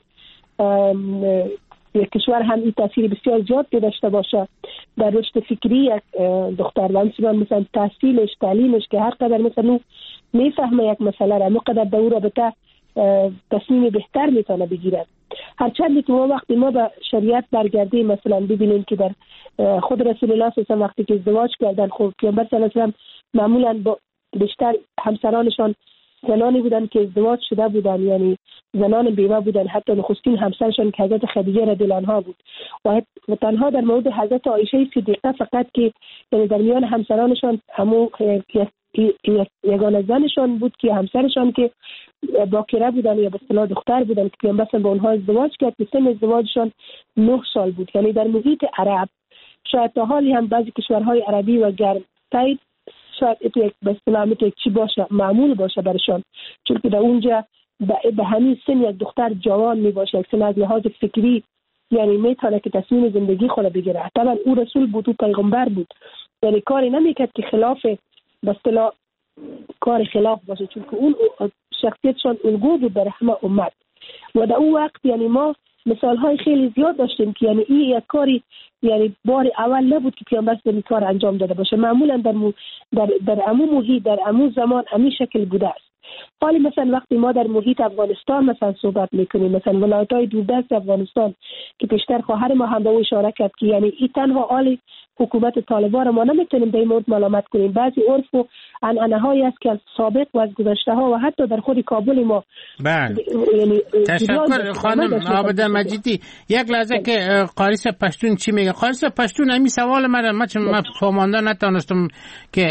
یک کشور هم این تاثیر بسیار زیاد داشته باشه در رشد فکری یک دختر و مثلا تحصیلش تعلیمش که هر قدر مثلا میفهمه یک مسئله را مقدر در او رابطه تصمیم بهتر میتونه بگیره. هرچند که ما وقتی ما به شریعت برگردیم مثلا ببینیم که در خود رسول الله صلی الله علیه و وقتی که ازدواج کردن، خب پیامبر صلی الله علیه و معمولا با بیشتر همسرانشان زنانی بودن که ازدواج شده بودن، یعنی زنان بیوه بودن. حتی نخستین همسرشان که حضرت خدیجه رضی الله عنها بود و تنها در مورد حضرت عایشه صدیقه فقط که یعنی در میان همسرانشان همون یگانه زنشان بود که همسرشان که باکره بودن یا به اصطلاح دختر بودن که پیامبر با اونها ازدواج کرد که سن ازدواجشان 9 سال بود. یعنی در محیط عرب شاید تا حالی هم بعضی کشورهای عربی و گرم تایید شاید یک به اصطلاح چی باشه معمول باشه برشان، چون که در اونجا به همین سن یک دختر جوان می باشه، یک سن از لحاظ فکری یعنی میتونه که تصمیم زندگی خود بگیره. طبعا او رسول بود، او پیغمبر بود، یعنی کاری نمیکرد که خلاف به اصطلاح کار خلاف باشه، چون که اون شخصیتشان الگو بود در همه امت. و در اون وقت یعنی ما مثالهای خیلی زیاد داشتیم که یعنی این یک کاری یعنی بار اول نبود که پیامبر این کار انجام داده باشه. معمولا در عموم محیط در عموم زمان همین شکل بوده است. حالی مثلا وقتی ما در محیط افغانستان مثلا صحبت میکنیم، مثلا ولایت‌های دوردست افغانستان که پیشتر خواهر ما هم به او اشاره کرد که یعنی این تنها حال حکومت طالبان ما نمیتونیم به این مورد ملامت کنیم. بعضی عرف و عنعنه‌هایی است که از سابق و از گذشته‌ها و حتی در خود کابل ما. بله. یعنی تشکر خانم عابده مجیدی. یک لحظه که قاریس پشتون چی میگه؟ قاریس پشتون همین سوال من فهمانده نتونستم که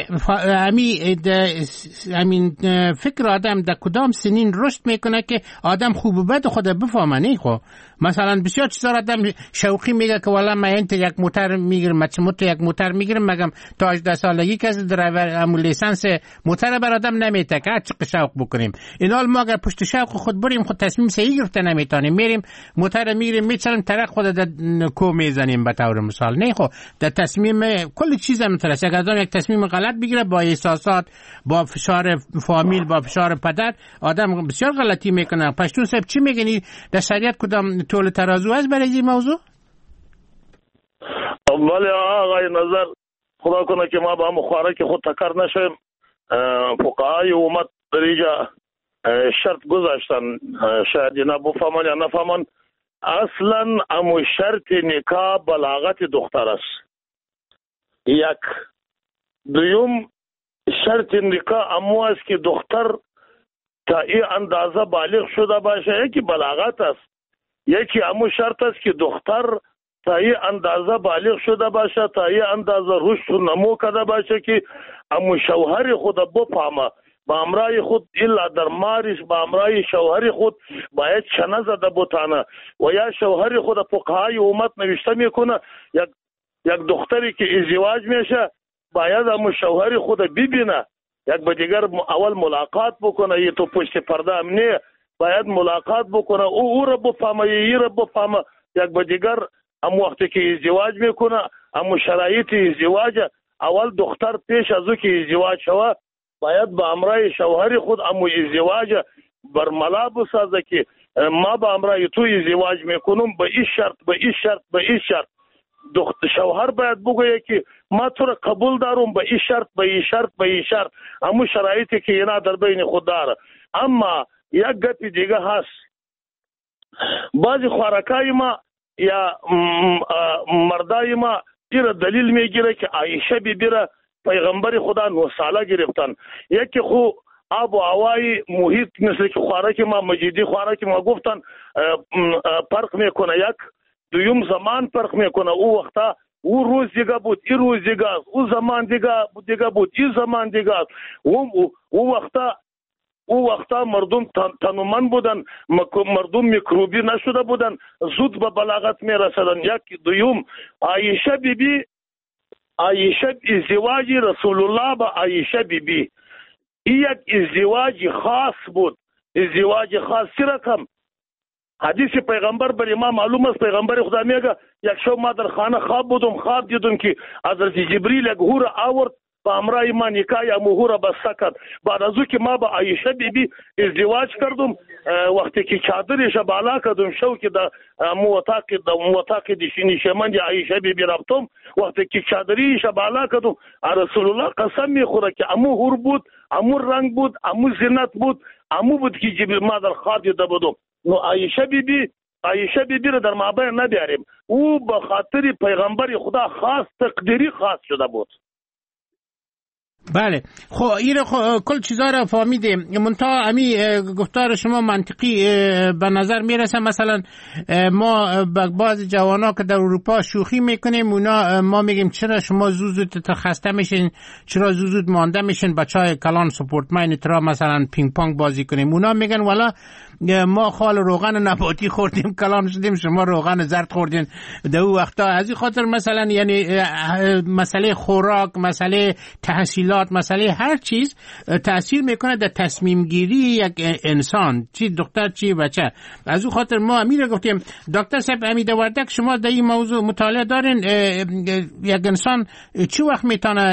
همین فکر آدم در کدام سنین رشد میکنه که آدم خوب و بد خود بفهمه. نه خب مثلا بسیار چیزا آدم شوقی میگه که والا من یک موتر میگیرم، یک موتر میگیرم، مگم تا 18 سالگی کسی درایور امو لیسانس موتر بر آدم نمیته که چقدر شوق بکنیم. اینال ما اگر پشت شوق خود بریم خود تصمیم صحیح گرفته نمیتونیم، میریم موتر میگیریم میچریم طرق خود در کو میزنیم به طور مثال. نه خب در تصمیم کل چیز مترس اگر آدم یک تصمیم غلط بگیره با احساسات، با فشار فامیل، با فشار پدر، آدم بسیار غلطی میکنه. پشتون صاحب چی میگنی؟ در شریعت کدام طول ترازو است برای این موضوع؟ ولی آقای نظر خدا کنه که ما با مخواره که خود تکر نشیم. فقهای امت در اینجا شرط گذاشتن، شاید اینا بفهمن یا نفهمن. اصلا امو شرط نکاح بلاغت دختر است. یک دویم شرط نکاح امو است که دختر تا این اندازه بالغ شده باشه، یکی بلاغت است. یکی امو شرط است که دختر تا این اندازه بالغ شده باشه، تا این اندازه رشد و نمو کرده باشه که امو شوهر خود بفهمه. با امرای خود الا در مارش با امرای شوهر خود باید چنه زده بوتانه و یا شوهر خود فقهای امت نوشته میکنه یک دختری که ازدواج میشه باید امو شوهر خود ببینه، یک با دیگر اول ملاقات بکنه، یه تو پشت پرده هم نه، باید ملاقات بکنه، او را بفهمه، یه را بفهمه، یک به دیگر ام وقتی که ازدواج میکنه ام شرایط ازدواج اول دختر پیش از او که ازدواج شوه باید به امرای شوهر خود ام ازدواج برملا بسازه که ما به امرای تو ازدواج میکنم به این شرط به این شرط به این شرط. شوهر باید بگویه که ما تو را قبول دارم به این شرط به این شرط به این شرط. امو شرایطی که اینا در بین خود داره. اما یک گپی دیگه هست، بعضی خوارکای ما یا مردای ما ایره دلیل میگیره که عایشه بیبی را پیغمبر خدا 9 ساله گرفتن. یکی خو آب و هوای محیط مثل که خوارک ما مجیدی خوارک ما گفتن فرق میکنه. یک دویم زمان فرق میکنه. او وقتا او روز دیگه بود، این روز دیگه، او زمان دیگه بود، این زمان دیگه. او وقتا مردم تنومند بودن، مردم میکروبی نشده بودن، زود به بلاغت میرسدن. یک دویم عایشه بیبی ازدواج رسول الله با عایشه بیبی این یک ازدواج خاص بود. ازدواج خاصی رقم حدیث پیغمبر بر ما معلوم است. پیغمبر خدا میگه یک شب ما در خانه خواب دیدم که حضرت جبریل یک هور آورد با امرای ما نکاح امهور بسته کرد. بعد از او که ما با عایشه بیبی ازدواج کردم وقتی که چادرش بالا کردم شو که در موتاق نشیمند عایشه بیبی رفتم وقتی که چادریش بالا کردم رسول الله قسم میخوره که امهور بود، امور رنگ بود، امو زینت بود، امو بود که جبریل ما در خواب دیده بودم. نو عایشه بیبی رو در مابین نبیاریم. او به خاطر پیغمبر خدا خاص تقدیری خاص شده بود. بله خب این کل چیزا را فهمیدیم. منتها امی گفتار شما منطقی به نظر میرسه. مثلا ما بعضی جوانا که در اروپا شوخی میکنیم اونا ما میگیم چرا شما زود خسته میشین، چرا زود مانده میشین، بچهای کلان سپورتمن ترا مثلا پینگ پونگ بازی کنیم. اونا میگن والا ما خال روغن نباتی خوردیم کلان شدیم، شما روغن زرد خوردین در اون وقتا. از این خاطر مثلا یعنی مسئله خوراک، مسئله تحصیلات، مسئله هر چیز تأثیر میکنه در تصمیم گیری یک انسان، چی دختر چی بچه. از اون خاطر ما امیر گفتیم دکتر صاحب امید وردک شما در این موضوع مطالعه دارین یک انسان چی وقت میتونه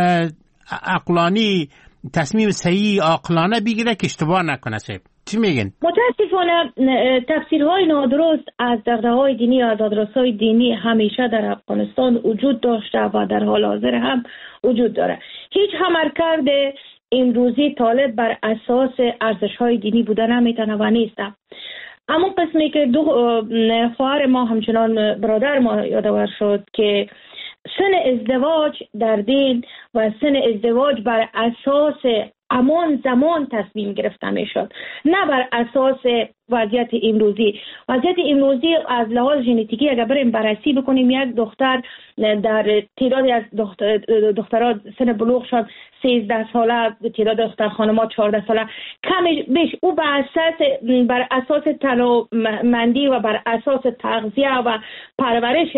عقلانی تصمیم صحیح عقلانه بگیره که اشتباه نکنه؟ صاحب چی میگن؟ متاسفانه تفسیرهای نادرست از دغدغه‌های دینی و دادرس‌های دینی همیشه در افغانستان وجود داشته و در حال حاضر هم وجود داره. هیچ عملکرد امروزی طالب بر اساس ارزش‌های دینی بوده نمیتونه و نیست. اما قسمی که دو خواهر ما همچنان برادر ما یادآور شد که سن ازدواج در دین و سن ازدواج بر اساس امان زمان تصمیم گرفته می شد، نه بر اساس وضعیت امروزی. وضعیت امروزی از لحاظ ژنتیکی اگر بریم بررسی بکنیم، یک دختر در تعدادی از دخترها سن بلوغ شد 13 ساله، تعداد دختر خانمات 14 ساله کمی بیش، او بر اساس تنومندی و بر اساس تغذیه و پرورش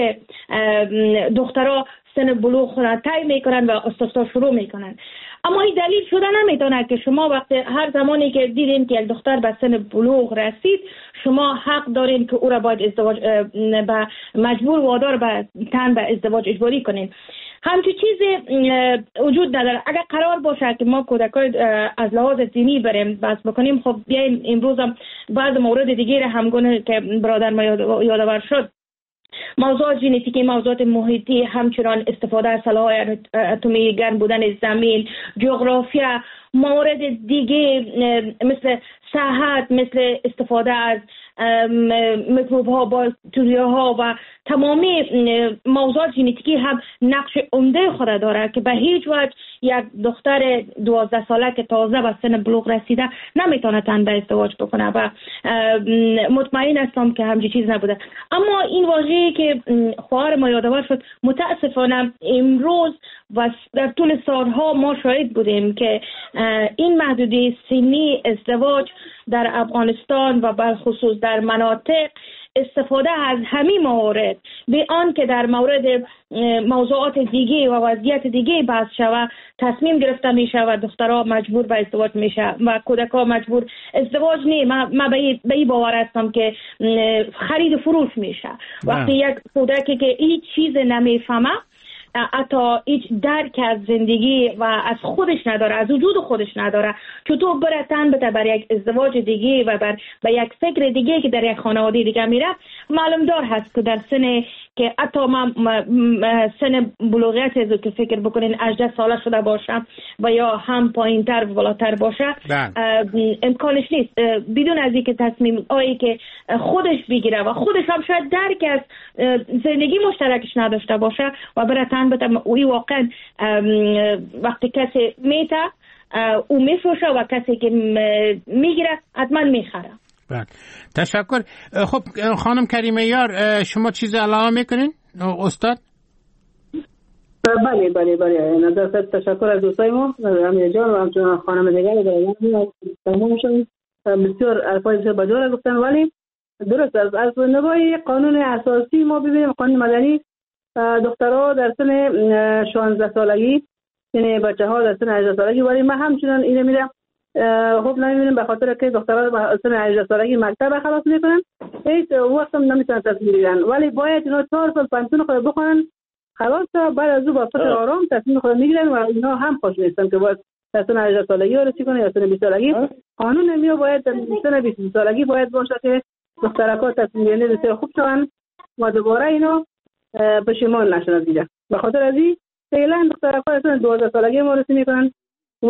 دخترها سن بلوغ را طی میکنن و استفسار شروع میکنن. اما این دلیل شده نمیتونه که شما وقتی هر زمانی که دیدین که یک دختر به سن بلوغ رسید شما حق دارین که او را باید ازدواج به مجبور وادار به تن به ازدواج اجباری کنین. همچین چیزی وجود نداره. اگر قرار باشه که ما کودکان از لحاظ دینی بریم بس بکنیم، خب بیاین امروز هم بعض مورد دیگه همگونه که برادر ما یادآور شد، موضوعات ژنتیکی، موضوعات محیطی، همچنان استفاده از سلاح‌های اتمی، گرم بودن زمین، جغرافیا، موارد دیگه مثل صحت، مثل استفاده از میکروب ها، باکتری ها و تمامی موضوعات ژنتیکی هم نقش عمده خود داره که به هیچ وجه یک دختر 12 ساله که تازه به سن بلوغ رسیده نمیتونه تن به ازدواج بکنه و مطمئن هستم که همچین چیز نبوده. اما این واژه‌ای که خواهر ما یادآور شد متاسفانه امروز و در طول سالها ما شاهد بودیم که این محدودیت سنی ازدواج در افغانستان و بالخصوص در مناطق استفاده از همین موارد به آن که در مورد موضوعات دیگه و وضعیت دیگه بحث شود تصمیم گرفته میشه و دخترها مجبور به ازدواج میشه و کودکها مجبور ازدواج نه. من به این باور هستم که خرید فروش میشه. وقتی یک کودکی که هیچ چیز نمیفهمه، حتی هیچ درک از زندگی و از خودش نداره، از وجود خودش نداره، چطور بره تن بده بر یک ازدواج دیگه و به یک فکر دیگه که در یک خانواده دیگه میره. معلوم دار هست که در سن که حتی سن بلوغیت از که فکر بکنین 18 ساله شده باشه و یا هم پایین تر و بالاتر باشه، امکانش نیست بدون از اینکه تصمیم آیی که خودش بگیره و خودش هم شاید درک از زندگی مشترکش نداشته باشه و بره تن بده. اوی واقعا وقتی کسی میته او میفروشه و کسی که میگیره حتما میخره. تشکر. خب خانم کریمه یار، شما چیز علاوه میکنین استاد؟ بله نظر تشکر از دوستای ما امیر جان و همچنان خانم دیگر تمام شد. بسیار الفاظ بجا گفتن، ولی درست از نگاه قانون اساسی ما ببینیم قانون مدنی دخترها در سن 16 سالگی، یعنی بچه‌ها در سن 18 سالگی، ولی ما همچنان اینو میرم خب نمیبینیم به خاطر که دخترها در سن 18 سالگی مکتب خلاص میکنن، هیچ وقت هم نمیتونن تصمیم بگیرن، ولی باید اینا 4 سال پنتون خود بخونن خلاص، بعد از او با فکر آرام تصمیم خود میگیرن و اینا هم خوش نیستن که باید در سن 18 سالگی رسیدن کنه یا سن 20 سالگی. قانون نمیو باید در سن 20 سالگی باید باشه که دخترها تصمیم گیری بسیار خوب شون و دوباره اینا پشیمان نشن دیگه. به خاطر از این فعلا دخترها سن 12 سالگی ما رسید میکنن و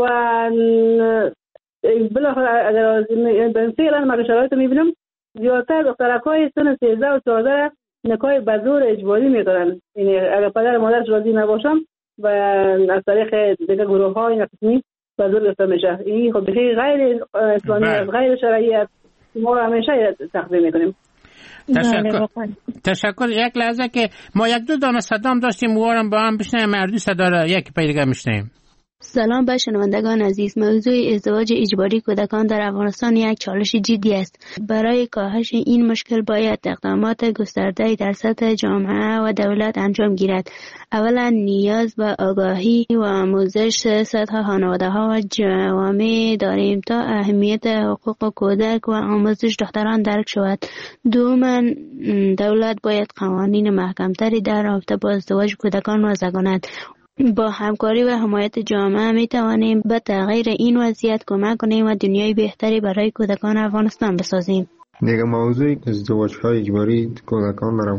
بالاخره اگر فعلا ما شرایط میبینم زیادتر دخترهای سن 13 و 14 نکاح به زور اجباری میکنن. یعنی اگر پدر مادرش راضی نباشن و از طریق دیگه گروه های نقصی به زور گرفته میشه. این خب بخیر غیر اسلامی است، غیر شرعی است، ما همیشه تقدیم میکنیم. تشکر. یک لحظه که ما یک دو دانه صدام داشتیم موارم با هم بشنیم، مردی صدا را یک پیدگاه میشنیم. سلام به شنوندگان عزیز. موضوع ازدواج اجباری کودکان در افغانستان یک چالش جدی است. برای کاهش این مشکل باید اقدامات گسترده در سطح جامعه و دولت انجام گیرد. اولا نیاز به آگاهی و آموزش سطح خانواده‌ها و جوامع داریم تا اهمیت حقوق کودک و آموزش دختران درک شود. دوما دولت باید قوانین محکمتری در رابطه با ازدواج کودکان وضع کند. با همکاری و حمایت جامعه می توانیم به تغییر این وضعیت کمک کنیم و دنیای بهتری برای کودکان افغانستان بسازیم. دیگه موضوع ازدواج‌های اجباری کودکان در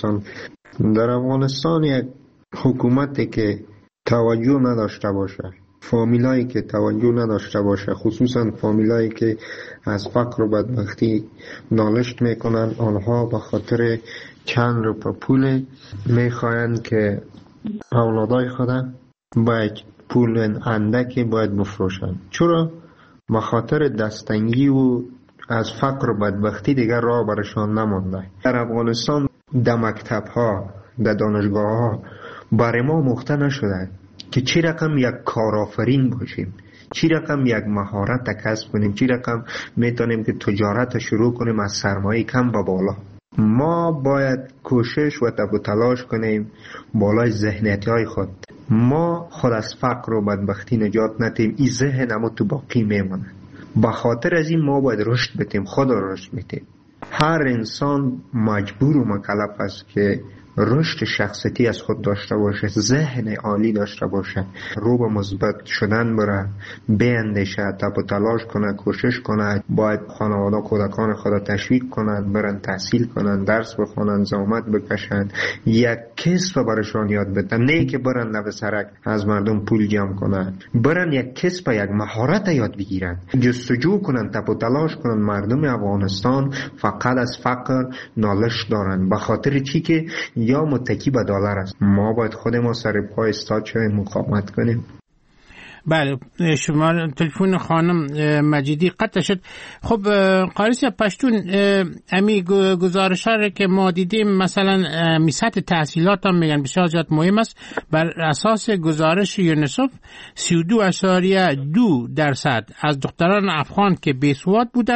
افغانستان یک حکومتی که توجه نداشته باشه، فامیلایی که توجه نداشته باشه، خصوصا فامیلایی که از فقر و بدبختی نالشت میکنن، آنها به خاطر چند روپه پول میخواین که اولادای خدا باید پول اندکی باید بفروشن. چرا؟ به خاطر دستنگی و از فقر و بدبختی دیگر راه برشان نمانده. در افغانستان در مکتب ها، در دانشگاه ها برای ما مخته نشده که چی رقم یک کارآفرین باشیم، چی رقم یک مهارت کسب کنیم، چی رقم میتونیم که تجارت شروع کنیم از سرمایه کم به بالا. ما باید کوشش و تب و تلاش کنیم بالای ذهنیتی های خود. ما خود از فقر و بدبختی نجات ندیم، این ذهن اما تو باقی میمونه. به خاطر از این ما باید رشد بدیم، خود را رشد میدیم. هر انسان مجبور و مکلف است که رشد شخصیتی از خود داشته باشه، ذهن عالی داشته باشه، رو به مثبت شدن بره، بیندیشه، تب و تلاش کنه، کوشش کنه. باید خانواده کودکان خود تشویق کنن برن تحصیل کنن، درس بخونن، زحمت بکشن، یک کسب برشان یاد بدن، نه که برن لب سرک از مردم پول جمع کنن، برن یک کسب، یک مهارت یاد بگیرن، جستجو کنن، تب و تلاش کنن. مردم افغانستان فقط از فقر نالش دارن. به خاطر چی؟ که یا متکی به دلار است. ما باید خود ما سر پای استاد شویم، مقاومت کنیم. بله، شما تلفن خانم مجیدی قطع شد. خب قاریس پشتون، امی گزارش‌ها که ما دیدیم مثلا سطح تحصیلات هم میگن بسیار زیاد مهم است. بر اساس گزارش یونیسف 32.2% از دختران افغان که بیسواد بودند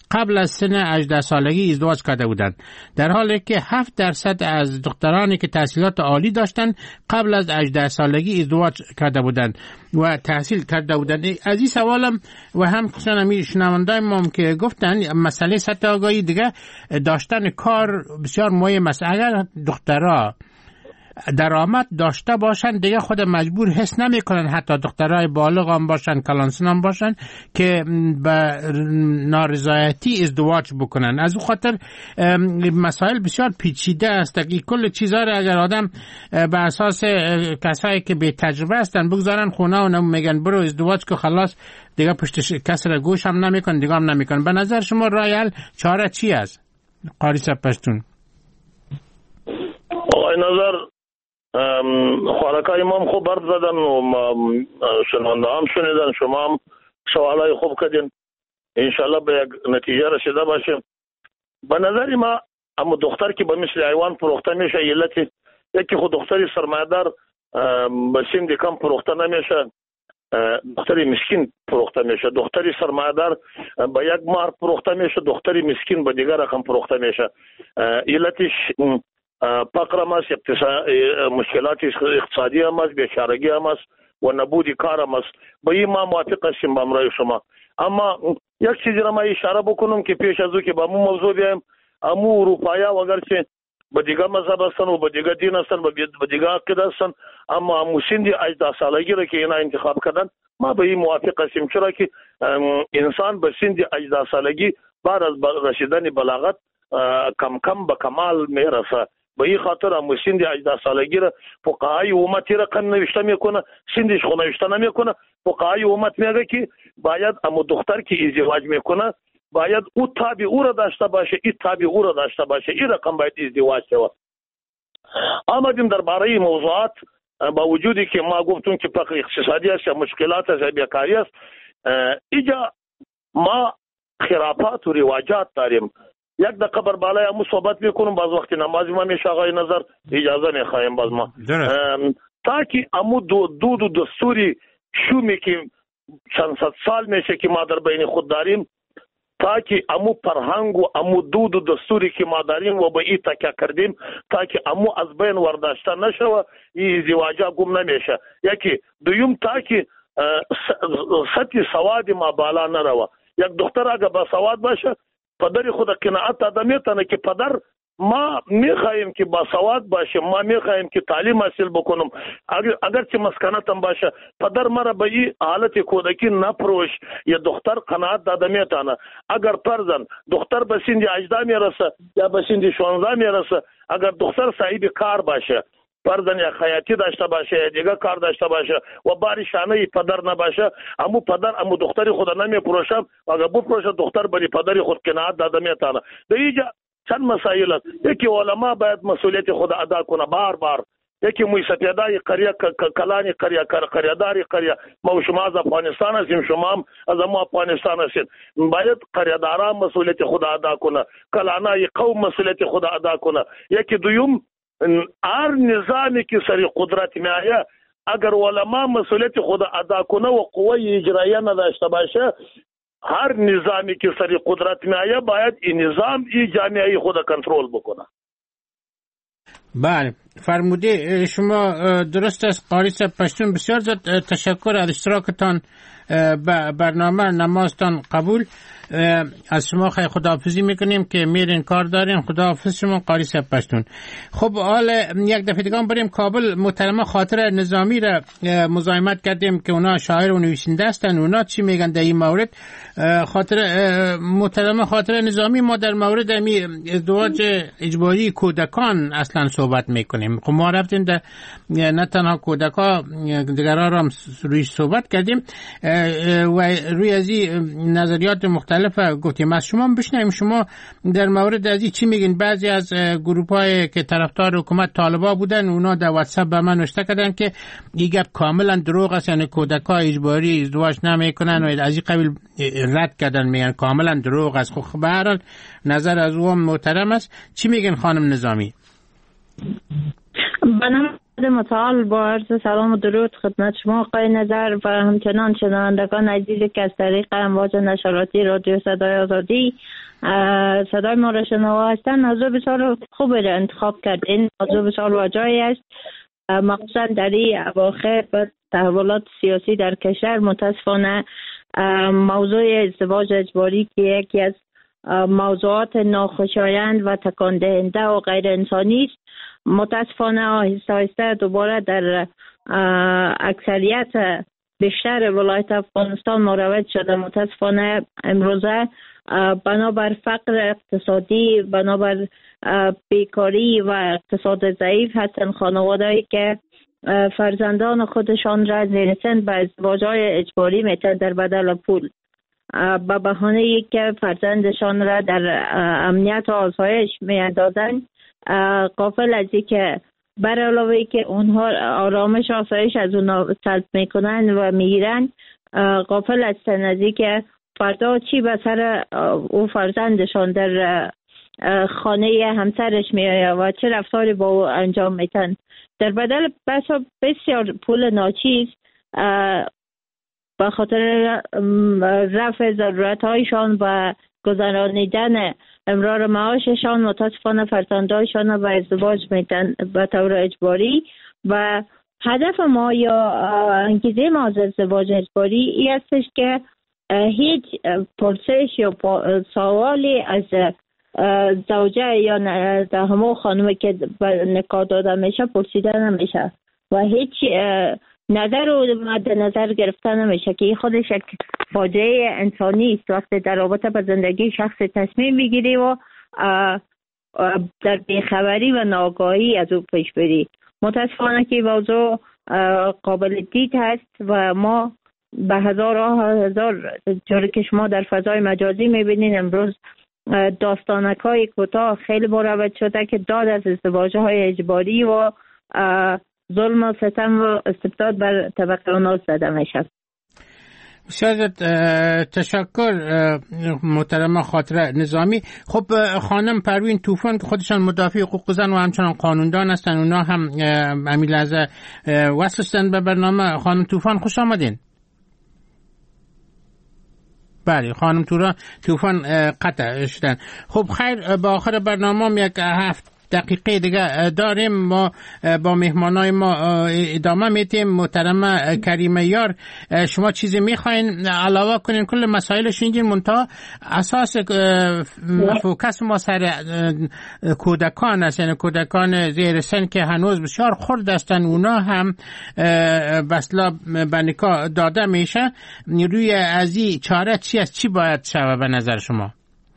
قبل از سن 18 سالگی ازدواج کرده بودند، در حالی که 7% از دخترانی که تحصیلات عالی داشتند قبل از 18 سالگی ازدواج کرده بودند و تحصیل کرده بودند. از این سوالم و همچنین شنوندای ما که گفتن مسئله سطح آگاهی دیگه داشتن کار بسیار مهم است. اگر دخترها درآمد داشته باشن دیگه خود مجبور حس نمیکنن، حتی دخترای بالغ هم باشن، کلانسن هم باشن، که به نارضایتی ازدواج بکنن. از اون خاطر مسائل بسیار پیچیده است. کل چیزا رو اگر آدم به اساس کسایی که به تجربه هستن بگذارن خونه و میگن برو ازدواج که خلاص دیگه پشت کس را گوش هم نمیکن، دیگه هم نمیکن. به نظر شما راه حل چاره چی است قاری صاحب پشتون؟ آقای نظر خوارکای ما هم خوب برد زدن و شنونده هم شنیدن، شما هم سوالای خوب کردین، انشالله به یک نتیجه رسیده باشیم. به نظر ما اما دختر که به مثل حیوان فروخته میشه، علت یکی خود دختری سرمایه‌دار به سن کم فروخته نمیشه، دختری مسکین فروخته میشه. دختری سرمایه‌دار به یک مار فروخته میشه، دختری مسکین به دیگر رقم فروخته میشه. علتش فقر هم است، مشکلات اقتصادی هم است، بیچارگی هم است و نبود کار هم است. با این ما موافق هستیم با امرای شما. اما یک چیزی را ما اشاره بکنم که پیش از او که با مو موضوع بیایم، امو اروپایا و اگرچه به دیگه مذهب هستن و به دیگه دین هستن، به دیگه عقیده هستن، اما امو سن 18 سالگی را که اینا انتخاب کردن ما به این موافق هستیم، چرا که انسان به سن 18 سالگی بعد از رسیدن بلاغت کم کم به کمال میرسه. به این خاطر هم سن 18 سالگی را فقهای امت رقم نوشته میکنه، سنش خو نوشته نمیکنه. فقهای امت میگه که باید اما دختر که ازدواج میکنه باید او تابع او را داشته باشه، این تابع او را داشته باشه، این رقم باید ازدواج شود. آمدیم درباره موضوعات، با وجودی که ما گفتیم که فقر اقتصادی است یا مشکلات است یا بیکاری است، اینجا ما خرافات و رواجات داریم. یک دقیقه بر بالای امو صحبت میکنم، باز وقتی نماز ما میشه آقای نظر اجازه میخوایم باز ما تا که امو دود و دستوری شومی که چند صد سال میشه که ما در بین خود داریم، تا که امو فرهنگ و امو دود و دستوری که ما داریم و به این تکیه کردیم تا که امو از بین ورداشته نشه و این ازدواجا گم نمیشه. یکی دویم تا که سطح سواد ما بالا نروه. یک دختر اگه با سواد باشه پدر خود قناعت آدمیتانه که پدر ما میخواهیم که با سواد باشه، ما میخواهیم که تعلیم حاصل بکنم، اگر که مسکنتم باشه پدر مرا به این حالت کودکی نپروش. یا دختر قناعت داده میتانه اگر فرزن دختر به سن 18 میرسه یا به سن 16 میرسه، اگر دختر صاحب کار باشه، فرزن یا خیاطی داشته باشه یا دیگه کار داشته باشه و باری شانه پدر نباشه، امو پدر امو دختری خود نمیپروشم، اگر بپروشه دختر بری پدری خود قناعت داده میتانه. در اینجا چند مسائل است. یکی علما باید مسئولیت خود ادا کنه بار بار. یکی موی سپیدای قریه کلانی قریه قریه‌داری قریه ما شما از افغانستان هستیم، شما هم از ما افغانستان هستید، باید قریه‌داران مسئولیت خود ادا کنه، کلانای قوم مسئولیت خود ادا کنه. یکی دویم هر نظامی که سری قدرت میایه اگر علما مسئولیت خود ادا کنه و قوه اجرایه نداشته باشه، هر نظامی که سری قدرت میایه باید این نظام این جامعه خود کنترل بکنه. بله فرموده شما درست است قاری صاحب پشتون. بسیار زیاد تشکر از اشتراکتان برنامه نمازتان قبول. از شما خیلی خداحافظی میکنیم که میرین کار دارین. خداحافظ شما قاری صاحب پشتون. خب حال یک دفعه دیگه بریم کابل. محترمه خاطر نظامی را مزاحمت کردیم که اونا شاعر و نویسنده هستن، اونا چی میگن در این مورد. محترمه خاطر نظامی ما در مورد ازدواج اجباری کودکان اصلا صحبت میکنیم. خب ما رفتیم در نه تنها کودکان دیگران را روی صحبت کردیم و روی از این نظریات مختلف گفتیم. از شما بشنویم شما در مورد از این چی میگین. بعضی از گروپ های که طرفدار حکومت طالبا بودن اونا در واتساپ به من نوشته کردن که این گپ کاملا دروغ است، یعنی کودکان اجباری ازدواج نمیکنن و از این قبیل رد کردن، میگن کاملا دروغ است. خب به هر حال نظر از او محترم است. چی میگن خانم نظامی؟ متعال با عرض سلام و درود خدمت شما آقای نظر و همچنان شنوندگان عزیزی که از طریق امواج نشراتی رادیو صدای آزادی صدای ما را شنوا هستند. موضوع بسیار خوب را انتخاب کردین. موضوع بسیار واجعی است، مخصوصا در این اواخر و تحولات سیاسی در کشور. متاسفانه موضوع ازدواج اجباری که یکی از موضوعات ناخوشایند و تکان دهنده و غیر انسانی است، متاسفانه آهسته آهسته دوباره در اکثریت بیشتر ولایت افغانستان مروج شده. متاسفانه امروزه بنابر فقر اقتصادی، بنابر بیکاری و اقتصاد ضعیف هستند خانوادهایی که فرزندان خودشان را زیر سن به ازدواج‌های اجباری میتن در بدل پول، به بهانه ای که فرزندشان را در امنیت و آسایش میاندازند، غافل از این که بر علاوه ای که اونها آرامش آسایش از اونها سلب میکنن و میگیرن، غافل هستند از این که فردا چی به سر او فرزندشان در خانه همسرش میآید و چه رفتاری با او انجام میتن. در بدل بسیار پول ناچیز به خاطر رفع ضرورت هایشان و گذرانیدن امرار معاششان، متاسفانه فرزندایشان به ازدواج میتن به طور اجباری. و هدف ما یا انگیزه ما از ازدواج اجباری این هستش که هیچ پرسش یا سوالی از زوجه یا همون خانومی که نکاح داده میشه پرسیده نمیشه و هیچ نظر و مد نظر گرفته نمیشه که این خودش یک فاجعه انسانی است وقتی در رابطه با زندگی شخص تصمیم بگیری و در بیخبری و ناآگاهی از او پیش بری. متاسفانه که موضوع قابل دید هست و ما به هزار جوری که شما در فضای مجازی میبینین امروز داستانک‌های کوتاه خیلی مروج شده که داد از ازدواج‌های اجباری و ظلم و ستم و استبداد بر طبقه اونها زده میشه. بسیار تشکر محترم خاطره نظامی. خب خانم پروین طوفان که خودشان مدافع حقوق زن و همچنان قانوندان هستن، اونا هم همین لحظه وصل هستن به برنامه. خانم طوفان خوش آمدین. بله خانم طوفان قطع شدن. خب خیر، با آخر برنامه یک 7 دقیقه دیگه داریم. ما با مهمانای ما ادامه میتیم. محترم کریم یار، شما چیزی میخواین علاوه کنین؟ کل مسائل شنیدین، منتها اساس فوکس ما سر کودکان است، یعنی کودکان زیر سن که هنوز بسیار خرد هستن، اونا هم بسلا به نکاح داده میشه. روی ازی چاره چی است؟ چی باید شود به نظر شما؟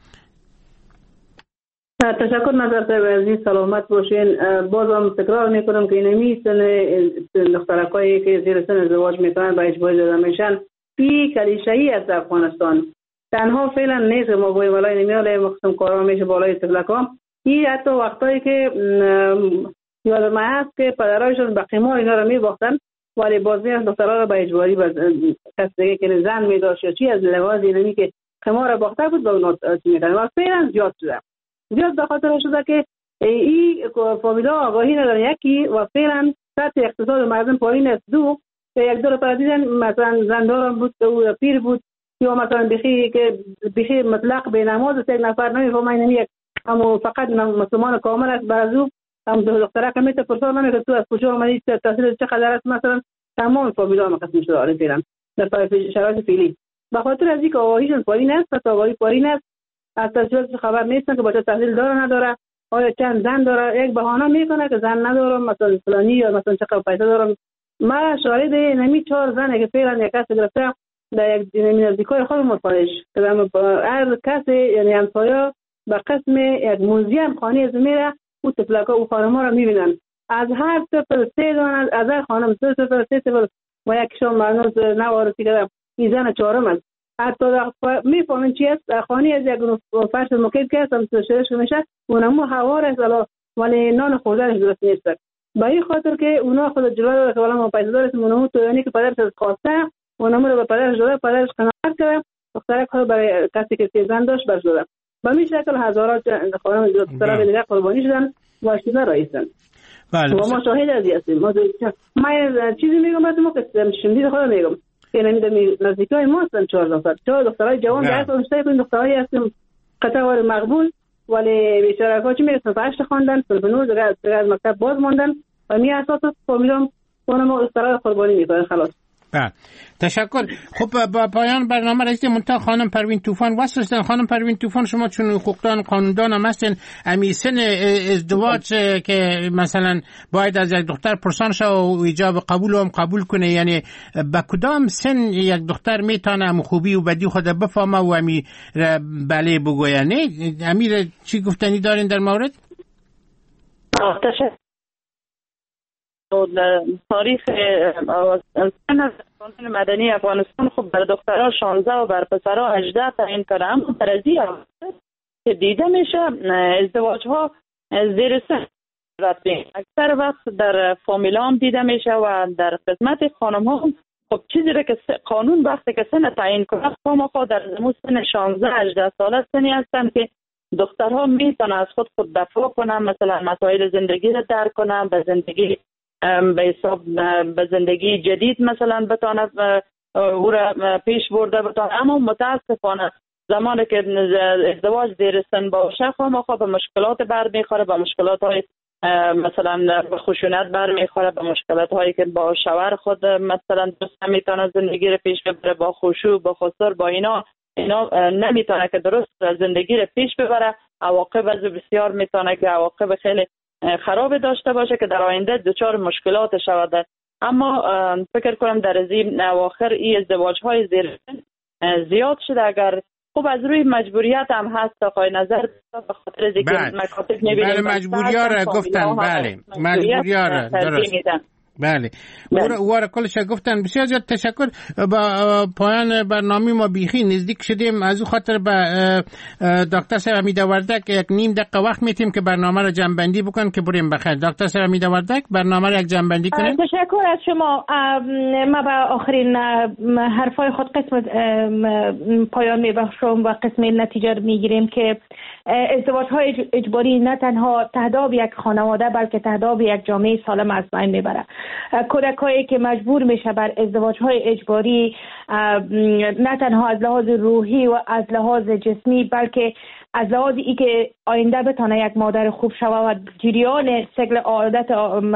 تشکر نظر صاحب عزیز، سلامت باشین. بازم تکرار میکنم که اینمی سن دخترکایی که زیر سن ازدواج میکنن با اجباری داده میشن این کلیشه‌ای از افغانستان. تنها فعلا نیست ما باید بالای نمیاله مخصوصا کارا میشه بالای تفلکام. این حتی وقتایی که یادم هست که پدرایشون به قمار اینا رو میباختن ولی بازی دخترها رو به اجباری کس دیگه که زن میداشت یا چی از لحاظ اینمی که قمار باخته بود به اونا میکنن و فعلا زیاد شده. زیاد به خاطر شده که این فامیلا آگاهی ندارن یکی و فعلا سطح اقتصاد مردم پایین است. دو یک دور پردیدن مثلا زندارم بود و پیر بود یا مثلا بخی مطلق به نماز یک نفر نمیفهمه این یک اما فقط مسلمان کامل است. بعضو هم دختره که میته پرسان نمیگه تو از کجا اومدی تحصیل چقدر است، مثلا تمام فامیلا مقسم شده آره فعلا در شرایط فعلی به خاطر از اینکه آگاهیشون پایین است. پس آگاهی پایین است، از تجربه خبر نیستن که بچه تحصیل داره نداره، آیا چند زن داره. یک بهانه میکنه که زن ندارم مثلا فلانی یا مثلا چقدر پیسه دارم. ما شاهد نمی 4 زنه که فعلا یک کس گرفته در یک نزدیکای خود متفاوتش که هر کسی یعنی همسایه به قسم یک موزیم خانه از میره او تفلکا او خانم‌ها رو میبینن از هر طرف 3 دانه از هر خانم 3 طرف و یک شام مانوز نوارسی که این زن چهارم است. حتی میفهمن چی است خانه از یک فرش مکیب که هستم شرش میشه اونمو هوار است ولی نان خوردنش درست نیست. به این خاطر که اونا خود جلوه داره که ما پیسه دارست اونمو تو یعنی که پدرش از خواسته اونمو رو به پدرش داده، پدرش قناعت کرده، دخترک خود برای کسی که 3 زن داشت برش داده. به این شکل هزارات خانم دخترها دیگر قربانی شدن و اشتباه رایستن. بله. ما شاهد از هستیم. ما چیزی میگم براتون که شمدید خدا میگم که نزدیکای ما هستن 4 دخترای جوان در دانشگاه این دخترای هستیم قطعه مقبول ولی بیچاره ها چی میرسن 8 خواندن صرف نور دیگه از مکتب باز موندن و می اساس فامیلم اونم دخترای قربانی میکنن خلاص. بله تشکر. خب با پایان برنامه رسیدیم. منتها خانم پروین طوفان واسطن. خانم پروین طوفان شما چون حقوقدان قانوندان هم هستین، امی سن ازدواج که مثلا باید از یک دختر پرسان شه و ایجاب قبول هم قبول کنه، یعنی با کدام سن یک دختر میتونه خوبی و بدی خود بفهمه و امی بله بگویه؟ نه امیر چی گفتنی دارین در مورد؟ تشکر. تاریخ قانون مدنی افغانستان خب بر دخترها 16 و بر پسرها 18 تعیین کرده، اما در از این که دیده میشه ازدواج ها زیر سن اکثر وقت در فامیلا هم دیده میشه و در خدمت خانم ها. خب چیزی را که قانون وقتی که سن تعیین کنه خامخا در زمون سن 16-18 ساله سنی هستن که دخترها میتونن از خود دفاع کنن، مثلا مسائل زندگی را درک کنن، به زندگی به حساب به زندگی جدید مثلا بتونه او را پیش برده بتونه. اما متاسفانه زمانی که ازدواج زیر سن باشه خامخا به مشکلات برمیخوره، به مشکلات های مثلا به خشونت برمیخوره، به مشکلات هایی که با شوهر خود مثلا دوست نمیتونه زندگی را پیش ببره، با خشوع با خسر با اینا نمیتونه که درست زندگی را پیش ببره. عواقب از بسیار میتونه که عواقب خیلی خراب داشته باشه که در آینده دچار مشکلات شود. اما فکر کنم در این اواخر این ازدواج های زیر زیاد شده. اگر خوب از روی مجبوریت هم هست آقای نظر به خاطر از اینکه مکاتب میبینیم بله مجبوریت گفتن، بله مجبوریت درست بله واره کلش گفتن. بسیار زیاد تشکر. با پایان برنامه ما بیخی نزدیک شدیم، از او خاطر به دکتر صاحب حمید وردک یک نیم دقیقه وقت میتیم که برنامه را جمع‌بندی بکن که بریم بخیر. دکتر صاحب حمید وردک برنامه را یک جمع‌بندی کنیم. تشکر از شما. ما به آخرین حرفای خود قسم پایان میبخشم و قسم نتیجه میگیریم که ازدواج های اجباری نه تنها تهداب یک خانواده بلکه تهداب یک جامعه سالم از بین میبره. کودکایی که مجبور میشه بر ازدواج های اجباری نه تنها از لحاظ روحی و از لحاظ جسمی بلکه از لحاظ ای که آینده بتونه یک مادر خوب شوه و جریان سیکل عادت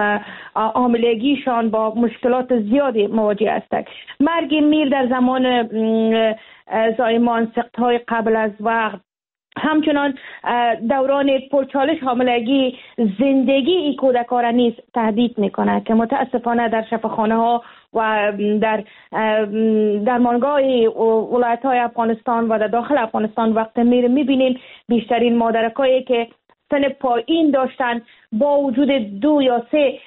حاملگیشان با مشکلات زیادی مواجه است. مرگ میر در زمان زایمان، سقط‌های قبل از وقت، همچنان دوران پرچالش حاملگی زندگی این کودکان را نیز تهدید میکنه که متاسفانه در شفاخانه ها و در درمانگاه ولایت های افغانستان و در داخل افغانستان وقت میبینیم بیشترین مادرکایی که سن پایین داشتن با وجود 2 یا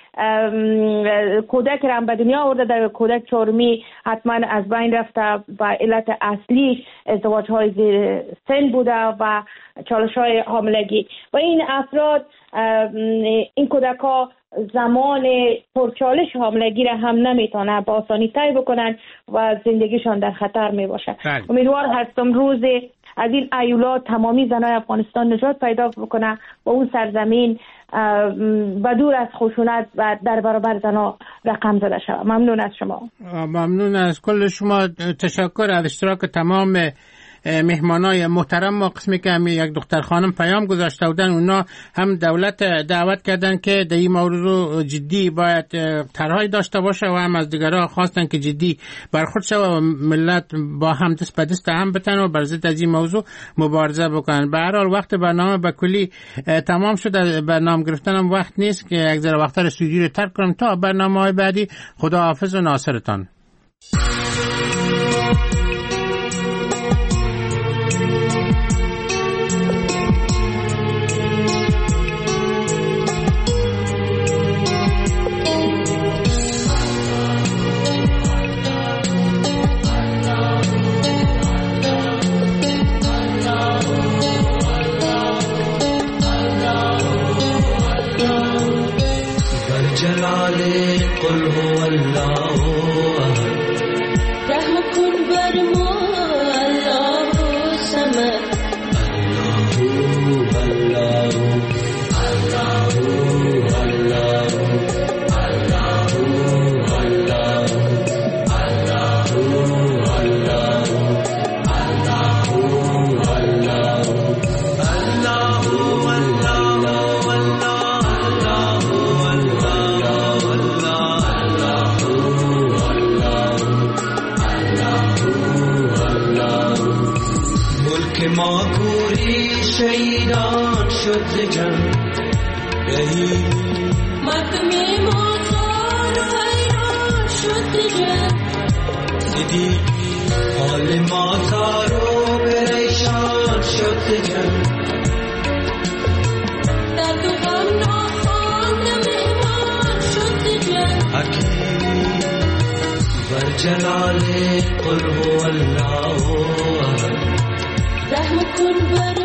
3 کودک را به دنیا آورده، در کودک چهارمی حتما از بین رفته و علت اصلی ازدواج های زیر سن بوده و چالش های حاملگی و این افراد این کودک ها زمان پرچالش حاملگی را هم نمیتونه با آسانی طی بکنن و زندگیشان در خطر می باشه. امیدوار هستم روز از این ایولات تمامی زنای افغانستان نجات پیدا بکنه و اون سرزمین و دور از خشونت و در برابر زنها رقم زده شود. ممنون از شما. ممنون از کل شما. تشکر از اشتراک تمام مهمانای محترم ما. قسمی که هم یک دختر خانم پیام گذاشته بودن، اونا هم دولت دعوت کردن که در این موضوع جدی باید طرحی داشته باشه و هم از دیگرها خواستن که جدی برخورد شود و ملت با هم دست به دست هم بتن و بر ضد از این موضوع مبارزه بکنن. به هر حال وقت برنامه به کلی تمام شده، برنامه گرفتنم وقت نیست که یک ذره وقت استودیو رو ترک کنم. تا برنامه‌های بعدی خدا حافظ و ناصرتان. قل هو الله رحم کن بر ما الله صمد الله الله الله الله شهیدان شد ز جنگ گهی مردم موتار و ایران شد ز جنگ دیدی حال ما تار و پریشان شد ز جنگ درد و غم ناخوانده مهمان شد ز جنگ حکیم بر جلال قل هو الله احد رحم کن بر